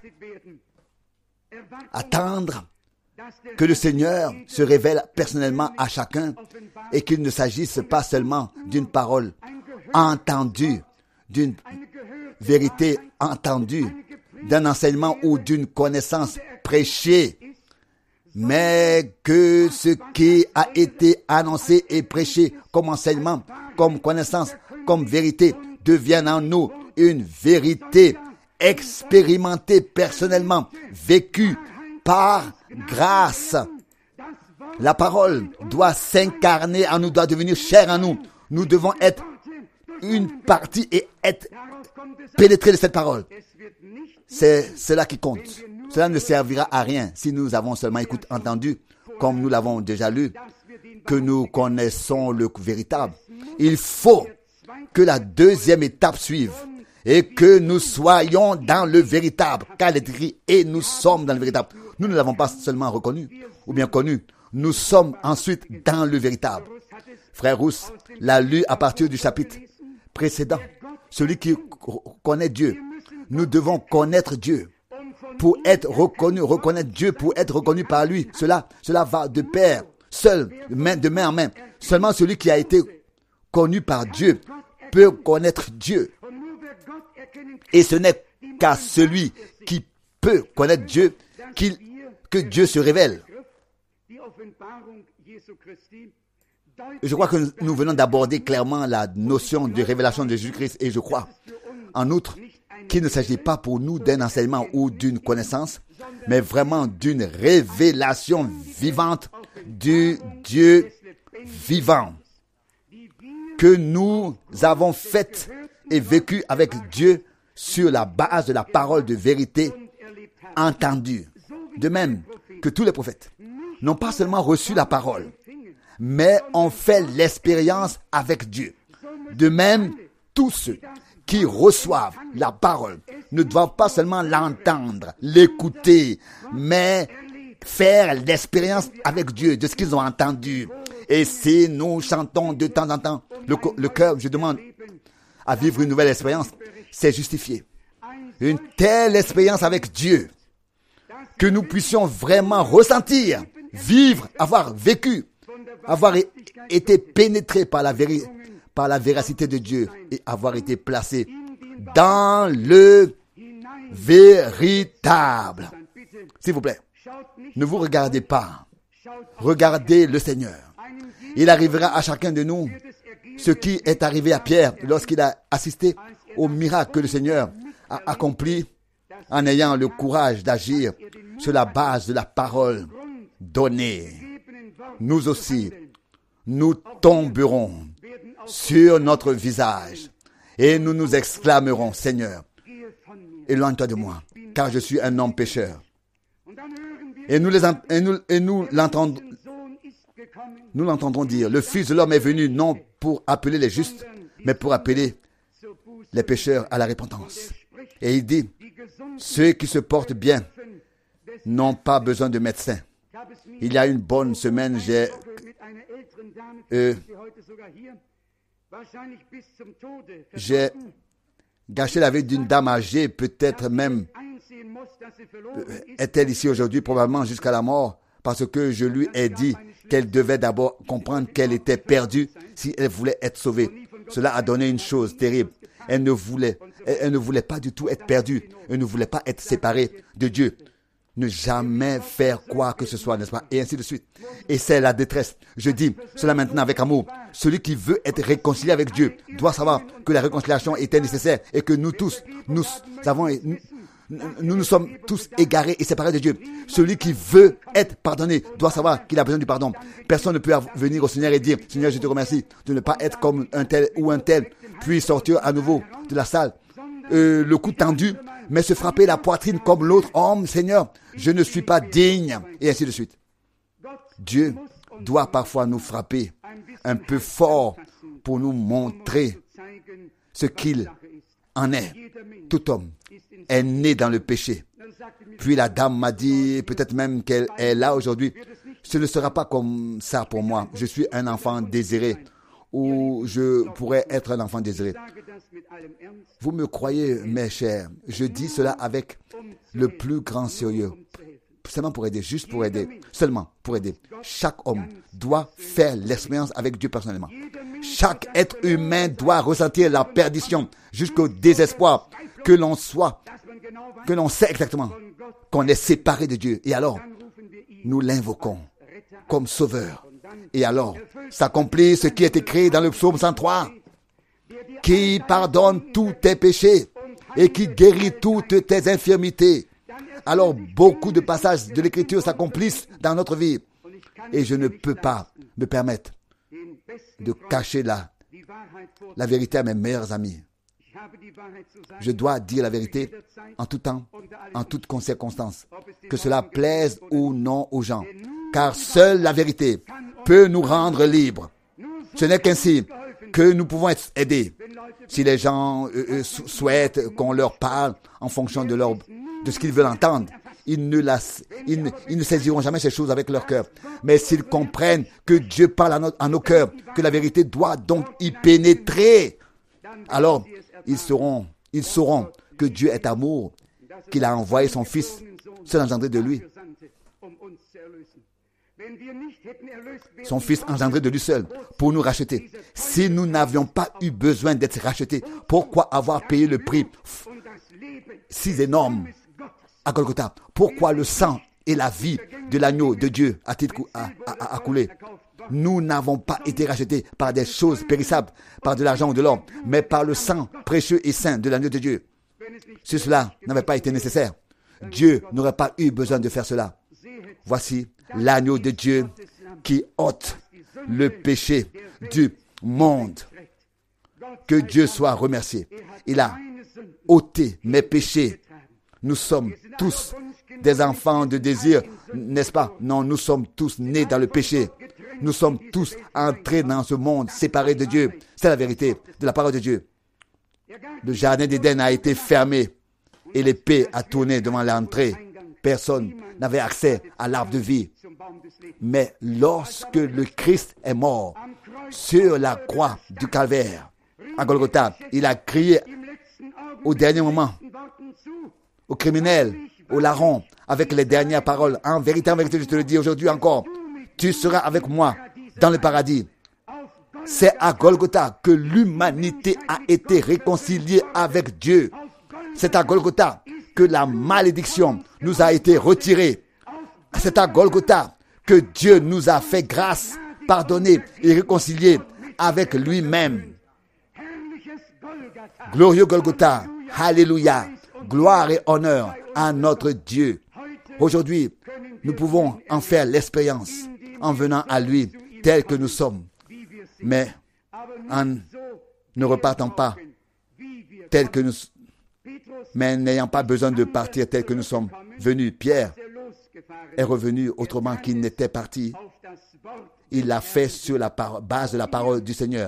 Attendre que le Seigneur se révèle personnellement à chacun et qu'il ne s'agisse pas seulement d'une parole entendue, d'une vérité entendue, d'un enseignement ou d'une connaissance prêchée, mais que ce qui a été annoncé et prêché comme enseignement, comme connaissance, comme vérité, devienne en nous une vérité expérimenté personnellement, vécu par grâce. La parole doit s'incarner en nous, doit devenir chair en nous. Nous devons être une partie et être pénétrés de cette parole. C'est cela qui compte. Cela ne servira à rien si nous avons seulement écouté, entendu, comme nous l'avons déjà lu, que nous connaissons le véritable. Il faut que la deuxième étape suive et que nous soyons dans le véritable, car il est écrit « et nous sommes dans le véritable ». Nous ne l'avons pas seulement reconnu ou bien connu, nous sommes ensuite dans le véritable. Frère Rousse l'a lu à partir du chapitre précédent. Celui qui connaît Dieu, nous devons connaître Dieu pour être reconnu, reconnaître Dieu pour être reconnu par lui. Cela, cela va de pair, seul, de main, de main en main. Seulement celui qui a été connu par Dieu peut connaître Dieu. Et ce n'est qu'à celui qui peut connaître Dieu qu'il, que Dieu se révèle. Je crois que nous venons d'aborder clairement la notion de révélation de Jésus-Christ et je crois, en outre, qu'il ne s'agit pas pour nous d'un enseignement ou d'une connaissance, mais vraiment d'une révélation vivante du Dieu vivant que nous avons faite et vécu avec Dieu sur la base de la parole de vérité entendue. De même que tous les prophètes n'ont pas seulement reçu la parole, mais ont fait l'expérience avec Dieu. De même, tous ceux qui reçoivent la parole ne doivent pas seulement l'entendre, l'écouter, mais faire l'expérience avec Dieu de ce qu'ils ont entendu. Et si nous chantons de temps en temps, le, le cœur, je demande à vivre une nouvelle expérience, c'est justifié. Une telle expérience avec Dieu que nous puissions vraiment ressentir, vivre, avoir vécu, avoir été pénétré par la, véri- par la véracité de Dieu et avoir été placé dans le véritable. S'il vous plaît, ne vous regardez pas. Regardez le Seigneur. Il arrivera à chacun de nous ce qui est arrivé à Pierre lorsqu'il a assisté au miracle que le Seigneur a accompli en ayant le courage d'agir sur la base de la parole donnée. Nous aussi, nous tomberons sur notre visage et nous nous exclamerons, Seigneur, éloigne-toi de moi, car je suis un homme pécheur. Et nous, les, et nous, et nous l'entendons, nous l'entendrons dire, le Fils de l'homme est venu non pour appeler les justes, mais pour appeler les pécheurs à la repentance. Et il dit, ceux qui se portent bien n'ont pas besoin de médecin. Il y a une bonne semaine, j'ai euh, j'ai gâché la vie d'une dame âgée, peut-être même euh, est-elle ici aujourd'hui, probablement jusqu'à la mort, parce que je lui ai dit qu'elle devait d'abord comprendre qu'elle était perdue si elle voulait être sauvée. Cela a donné une chose terrible. Elle ne voulait, elle, elle ne voulait pas du tout être perdue. Elle ne voulait pas être séparée de Dieu. Ne jamais faire quoi que ce soit, n'est-ce pas? Et ainsi de suite. Et c'est la détresse. Je dis cela maintenant avec amour. Celui qui veut être réconcilié avec Dieu doit savoir que la réconciliation était nécessaire et que nous tous, nous avons, nous, nous nous sommes tous égarés et séparés de Dieu. Celui qui veut être pardonné doit savoir qu'il a besoin du pardon. Personne ne peut venir au Seigneur et dire, Seigneur, je te remercie de ne pas être comme un tel ou un tel, puis sortir à nouveau de la salle, euh, le cou tendu, mais se frapper la poitrine comme l'autre homme. Seigneur, je ne suis pas digne, et ainsi de suite. Dieu doit parfois nous frapper un peu fort pour nous montrer ce qu'il en est. Tout homme est né dans le péché. Puis la dame m'a dit, peut-être même qu'elle est là aujourd'hui, ce ne sera pas comme ça pour moi. Je suis un enfant désiré, ou je pourrais être un enfant désiré. Vous me croyez, mes chers, je dis cela avec le plus grand sérieux. Seulement pour aider, juste pour aider, seulement pour aider. Chaque homme doit faire l'expérience avec Dieu personnellement. Chaque être humain doit ressentir la perdition jusqu'au désespoir, que l'on soit, que l'on sait exactement qu'on est séparé de Dieu. Et alors, nous l'invoquons comme sauveur. Et alors, s'accomplit ce qui est écrit dans le psaume cent trois, qui pardonne tous tes péchés et qui guérit toutes tes infirmités. Alors beaucoup de passages de l'Écriture s'accomplissent dans notre vie. Et je ne peux pas me permettre de cacher la, la vérité à mes meilleurs amis. Je dois dire la vérité en tout temps, en toutes circonstances, que cela plaise ou non aux gens. Car seule la vérité peut nous rendre libres. Ce n'est qu'ainsi que nous pouvons être aidés. Si les gens euh, euh, souhaitent qu'on leur parle en fonction de, leur, de ce qu'ils veulent entendre, ils ne, la, ils, ne, ils ne saisiront jamais ces choses avec leur cœur. Mais s'ils comprennent que Dieu parle à, notre, à nos cœurs, que la vérité doit donc y pénétrer, alors ils sauront, ils sauront que Dieu est amour, qu'il a envoyé son Fils, seul engendré de lui. Son Fils engendré de lui seul pour nous racheter. Si nous n'avions pas eu besoin d'être rachetés, pourquoi avoir payé le prix si énorme à Golgotha? Pourquoi le sang et la vie de l'agneau de Dieu a-t-il a, a, a coulé? Nous n'avons pas été rachetés par des choses périssables, par de l'argent ou de l'or, mais par le sang précieux et saint de l'agneau de Dieu. Si cela n'avait pas été nécessaire, Dieu n'aurait pas eu besoin de faire cela. Voici l'agneau de Dieu qui ôte le péché du monde. Que Dieu soit remercié. Il a ôté mes péchés. Nous sommes tous des enfants de désir, n'est-ce pas? Non, nous sommes tous nés dans le péché. Nous sommes tous entrés dans ce monde séparé de Dieu. C'est la vérité de la parole de Dieu. Le jardin d'Éden a été fermé et l'épée a tourné devant l'entrée. Personne n'avait accès à l'arbre de vie. Mais lorsque le Christ est mort sur la croix du calvaire, à Golgotha, il a crié au dernier moment aux criminels, aux larrons, avec les dernières paroles. En vérité, en vérité, je te le dis aujourd'hui encore, tu seras avec moi dans le paradis. C'est à Golgotha que l'humanité a été réconciliée avec Dieu. C'est à Golgotha que la malédiction nous a été retirée. C'est à Golgotha que Dieu nous a fait grâce, pardonner et réconcilier avec lui-même. Glorieux Golgotha, alléluia, gloire et honneur à notre Dieu. Aujourd'hui, nous pouvons en faire l'expérience en venant à lui tel que nous sommes, mais en ne repartant pas tel que nous sommes. Mais n'ayant pas besoin de partir tel que nous sommes venus. Pierre est revenu autrement qu'il n'était parti. Il l'a fait sur la par- base de la parole du Seigneur.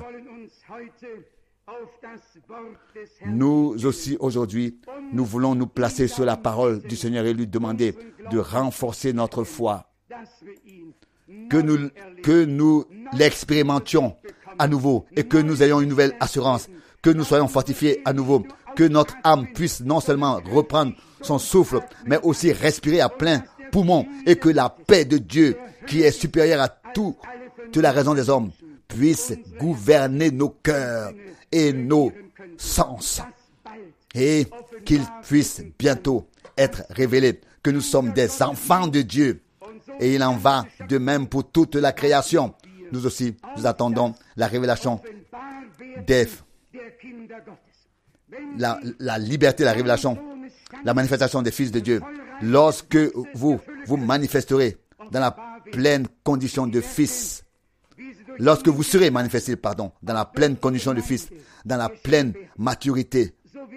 Nous aussi, aujourd'hui, nous voulons nous placer sur la parole du Seigneur et lui demander de renforcer notre foi. Que nous, que nous l'expérimentions à nouveau et que nous ayons une nouvelle assurance. Que nous soyons fortifiés à nouveau. Que notre âme puisse non seulement reprendre son souffle, mais aussi respirer à plein poumon et que la paix de Dieu, qui est supérieure à tout, toute la raison des hommes, puisse gouverner nos cœurs et nos sens et qu'il puisse bientôt être révélé que nous sommes des enfants de Dieu. Et il en va de même pour toute la création. Nous aussi, nous attendons la révélation des La, la liberté, la révélation, la manifestation des fils de Dieu. Lorsque vous vous manifesterez dans la pleine condition de fils, lorsque vous serez manifestés, pardon, dans la pleine condition de fils, dans la pleine maturité,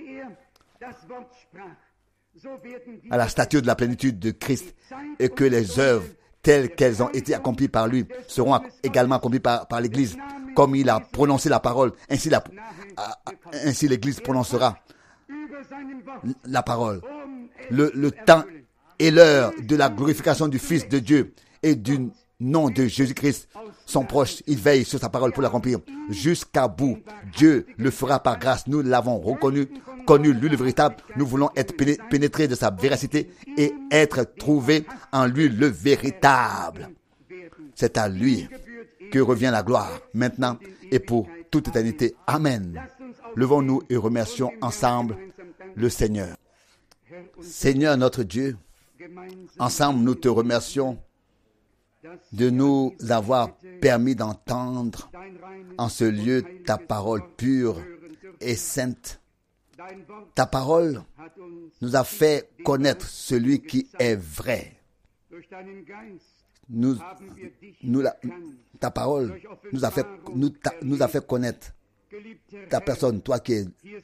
à la stature de la plénitude de Christ, et que les œuvres telles qu'elles ont été accomplies par lui seront également accomplies par, par l'Église, comme il a prononcé la parole, ainsi la Ainsi l'Église prononcera la parole. Le, le temps et l'heure de la glorification du Fils de Dieu et du nom de Jésus-Christ sont proches. Il veille sur sa parole pour l'accomplir jusqu'à bout. Dieu le fera par grâce. Nous l'avons reconnu, connu lui le véritable. Nous voulons être pénétrés de sa véracité et être trouvés en lui le véritable. C'est à lui que revient la gloire, maintenant et pour toute éternité. Amen. Levons-nous et remercions ensemble le Seigneur. Seigneur notre Dieu, ensemble nous te remercions de nous avoir permis d'entendre en ce lieu ta parole pure et sainte. Ta parole nous a fait connaître celui qui est vrai. Nous, nous la, ta parole nous a fait, nous, ta, nous a fait connaître ta personne, toi qui es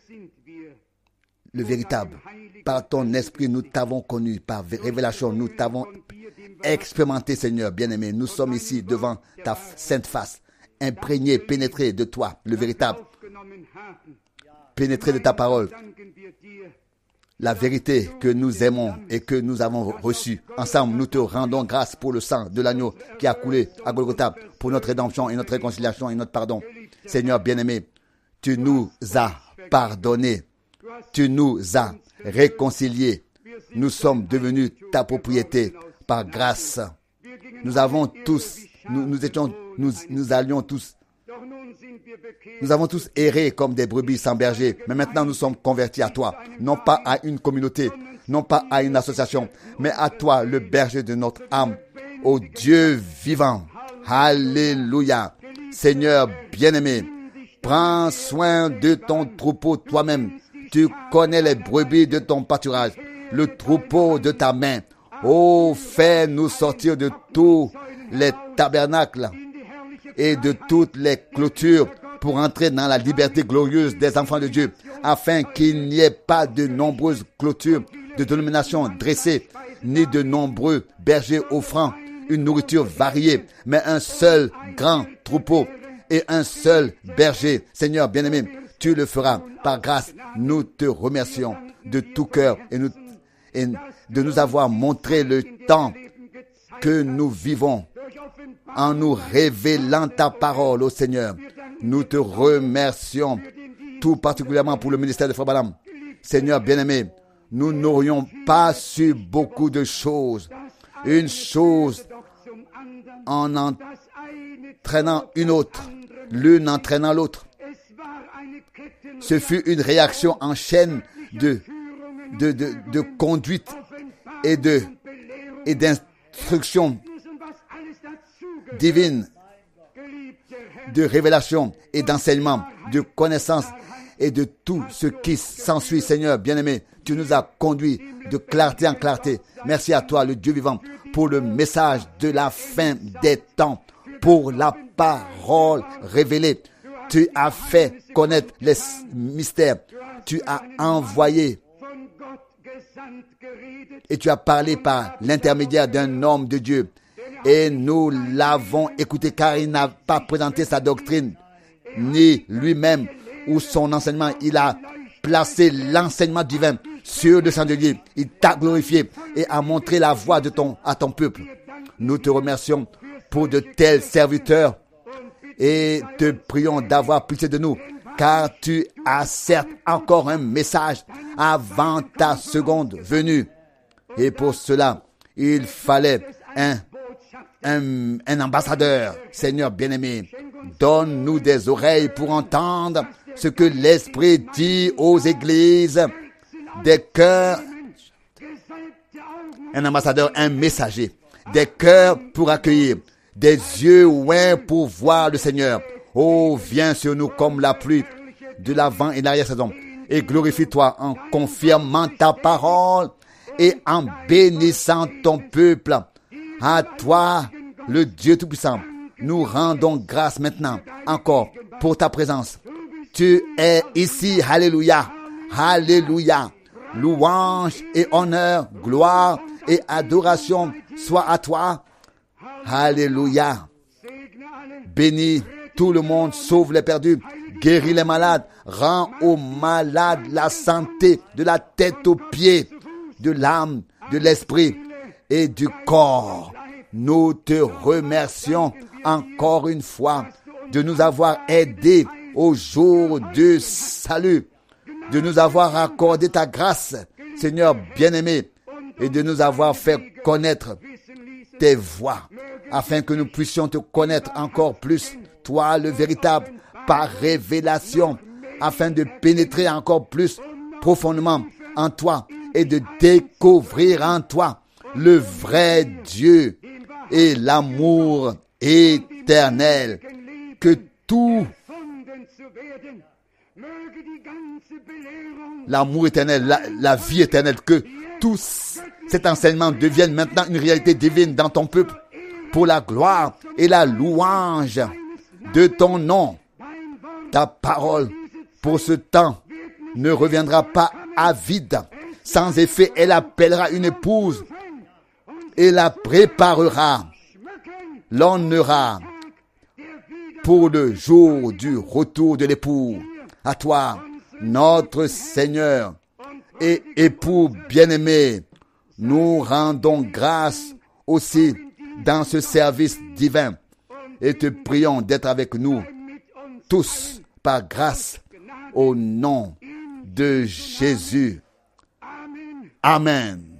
le véritable. Par ton esprit, nous t'avons connu. Par révélation, nous t'avons expérimenté, Seigneur bien-aimé. Nous sommes ici devant ta sainte face, imprégnés, pénétrés de toi, le véritable. Pénétrés de ta parole. La vérité que nous aimons et que nous avons reçue. Ensemble, nous te rendons grâce pour le sang de l'agneau qui a coulé à Golgotha pour notre rédemption et notre réconciliation et notre pardon. Seigneur bien-aimé, tu nous as pardonné. Tu nous as réconciliés. Nous sommes devenus ta propriété par grâce. Nous avons tous, nous, nous étions, nous, nous allions tous, nous avons tous erré comme des brebis sans berger. Mais maintenant nous sommes convertis à toi. Non pas à une communauté, non pas à une association, mais à toi, le berger de notre âme. Ô Dieu vivant. Alléluia. Seigneur bien-aimé, prends soin de ton troupeau toi-même. Tu connais les brebis de ton pâturage, le troupeau de ta main. Oh, fais-nous sortir de tous les tabernacles et de toutes les clôtures pour entrer dans la liberté glorieuse des enfants de Dieu, afin qu'il n'y ait pas de nombreuses clôtures de dénominations dressées, ni de nombreux bergers offrant une nourriture variée, mais un seul grand troupeau et un seul berger. Seigneur bien-aimé, tu le feras par grâce. Nous te remercions de tout cœur et, nous, et de nous avoir montré le temps que nous vivons en nous révélant ta parole, ô Seigneur. Nous te remercions tout particulièrement pour le ministère de Frère Branham. Seigneur bien-aimé, nous n'aurions pas su beaucoup de choses. Une chose en entraînant une autre, l'une entraînant l'autre. Ce fut une réaction en chaîne de, de, de, de conduite et de, et d'instruction divine, de révélation et d'enseignement, de connaissance et de tout ce qui s'ensuit. Seigneur bien-aimé, tu nous as conduits de clarté en clarté. Merci à toi, le Dieu vivant, pour le message de la fin des temps, pour la parole révélée. Tu as fait connaître les mystères. Tu as envoyé et tu as parlé par l'intermédiaire d'un homme de Dieu. Et nous l'avons écouté car il n'a pas présenté sa doctrine, ni lui-même ou son enseignement. Il a placé l'enseignement divin sur le chandelier. Il t'a glorifié et a montré la voie de ton, à ton peuple. Nous te remercions pour de tels serviteurs et te prions d'avoir pitié de nous, car tu as certes encore un message avant ta seconde venue. Et pour cela, il fallait un, un, un ambassadeur. Seigneur bien-aimé, donne-nous des oreilles pour entendre ce que l'Esprit dit aux églises, des cœurs, un ambassadeur, un messager, des cœurs pour accueillir, des yeux ouverts pour voir le Seigneur. Oh, viens sur nous comme la pluie de l'avant et l'arrière-saison. Et glorifie-toi en confirmant ta parole et en bénissant ton peuple. À toi, le Dieu Tout-Puissant, nous rendons grâce maintenant encore pour ta présence. Tu es ici. Alléluia. Alléluia. Louange et honneur, gloire et adoration soient à toi. Alléluia. Bénis tout le monde, sauve les perdus, guéris les malades, rends aux malades la santé de la tête aux pieds, de l'âme, de l'esprit et du corps. Nous te remercions encore une fois de nous avoir aidés au jour du salut, de nous avoir accordé ta grâce, Seigneur bien-aimé, et de nous avoir fait connaître tes voies, afin que nous puissions te connaître encore plus, toi le véritable, par révélation, afin de pénétrer encore plus profondément en toi et de découvrir en toi le vrai Dieu et l'amour éternel. Que tout l'amour éternel, la, la vie éternelle, que tout cet enseignement devienne maintenant une réalité divine dans ton peuple pour la gloire et la louange de ton nom. Ta parole pour ce temps ne reviendra pas à vide. Sans effet, elle appellera une épouse et la préparera, l'honnera pour le jour du retour de l'époux. À toi, notre Seigneur et époux bien-aimé, nous rendons grâce aussi dans ce service divin et te prions d'être avec nous tous par grâce au nom de Jésus. Amen.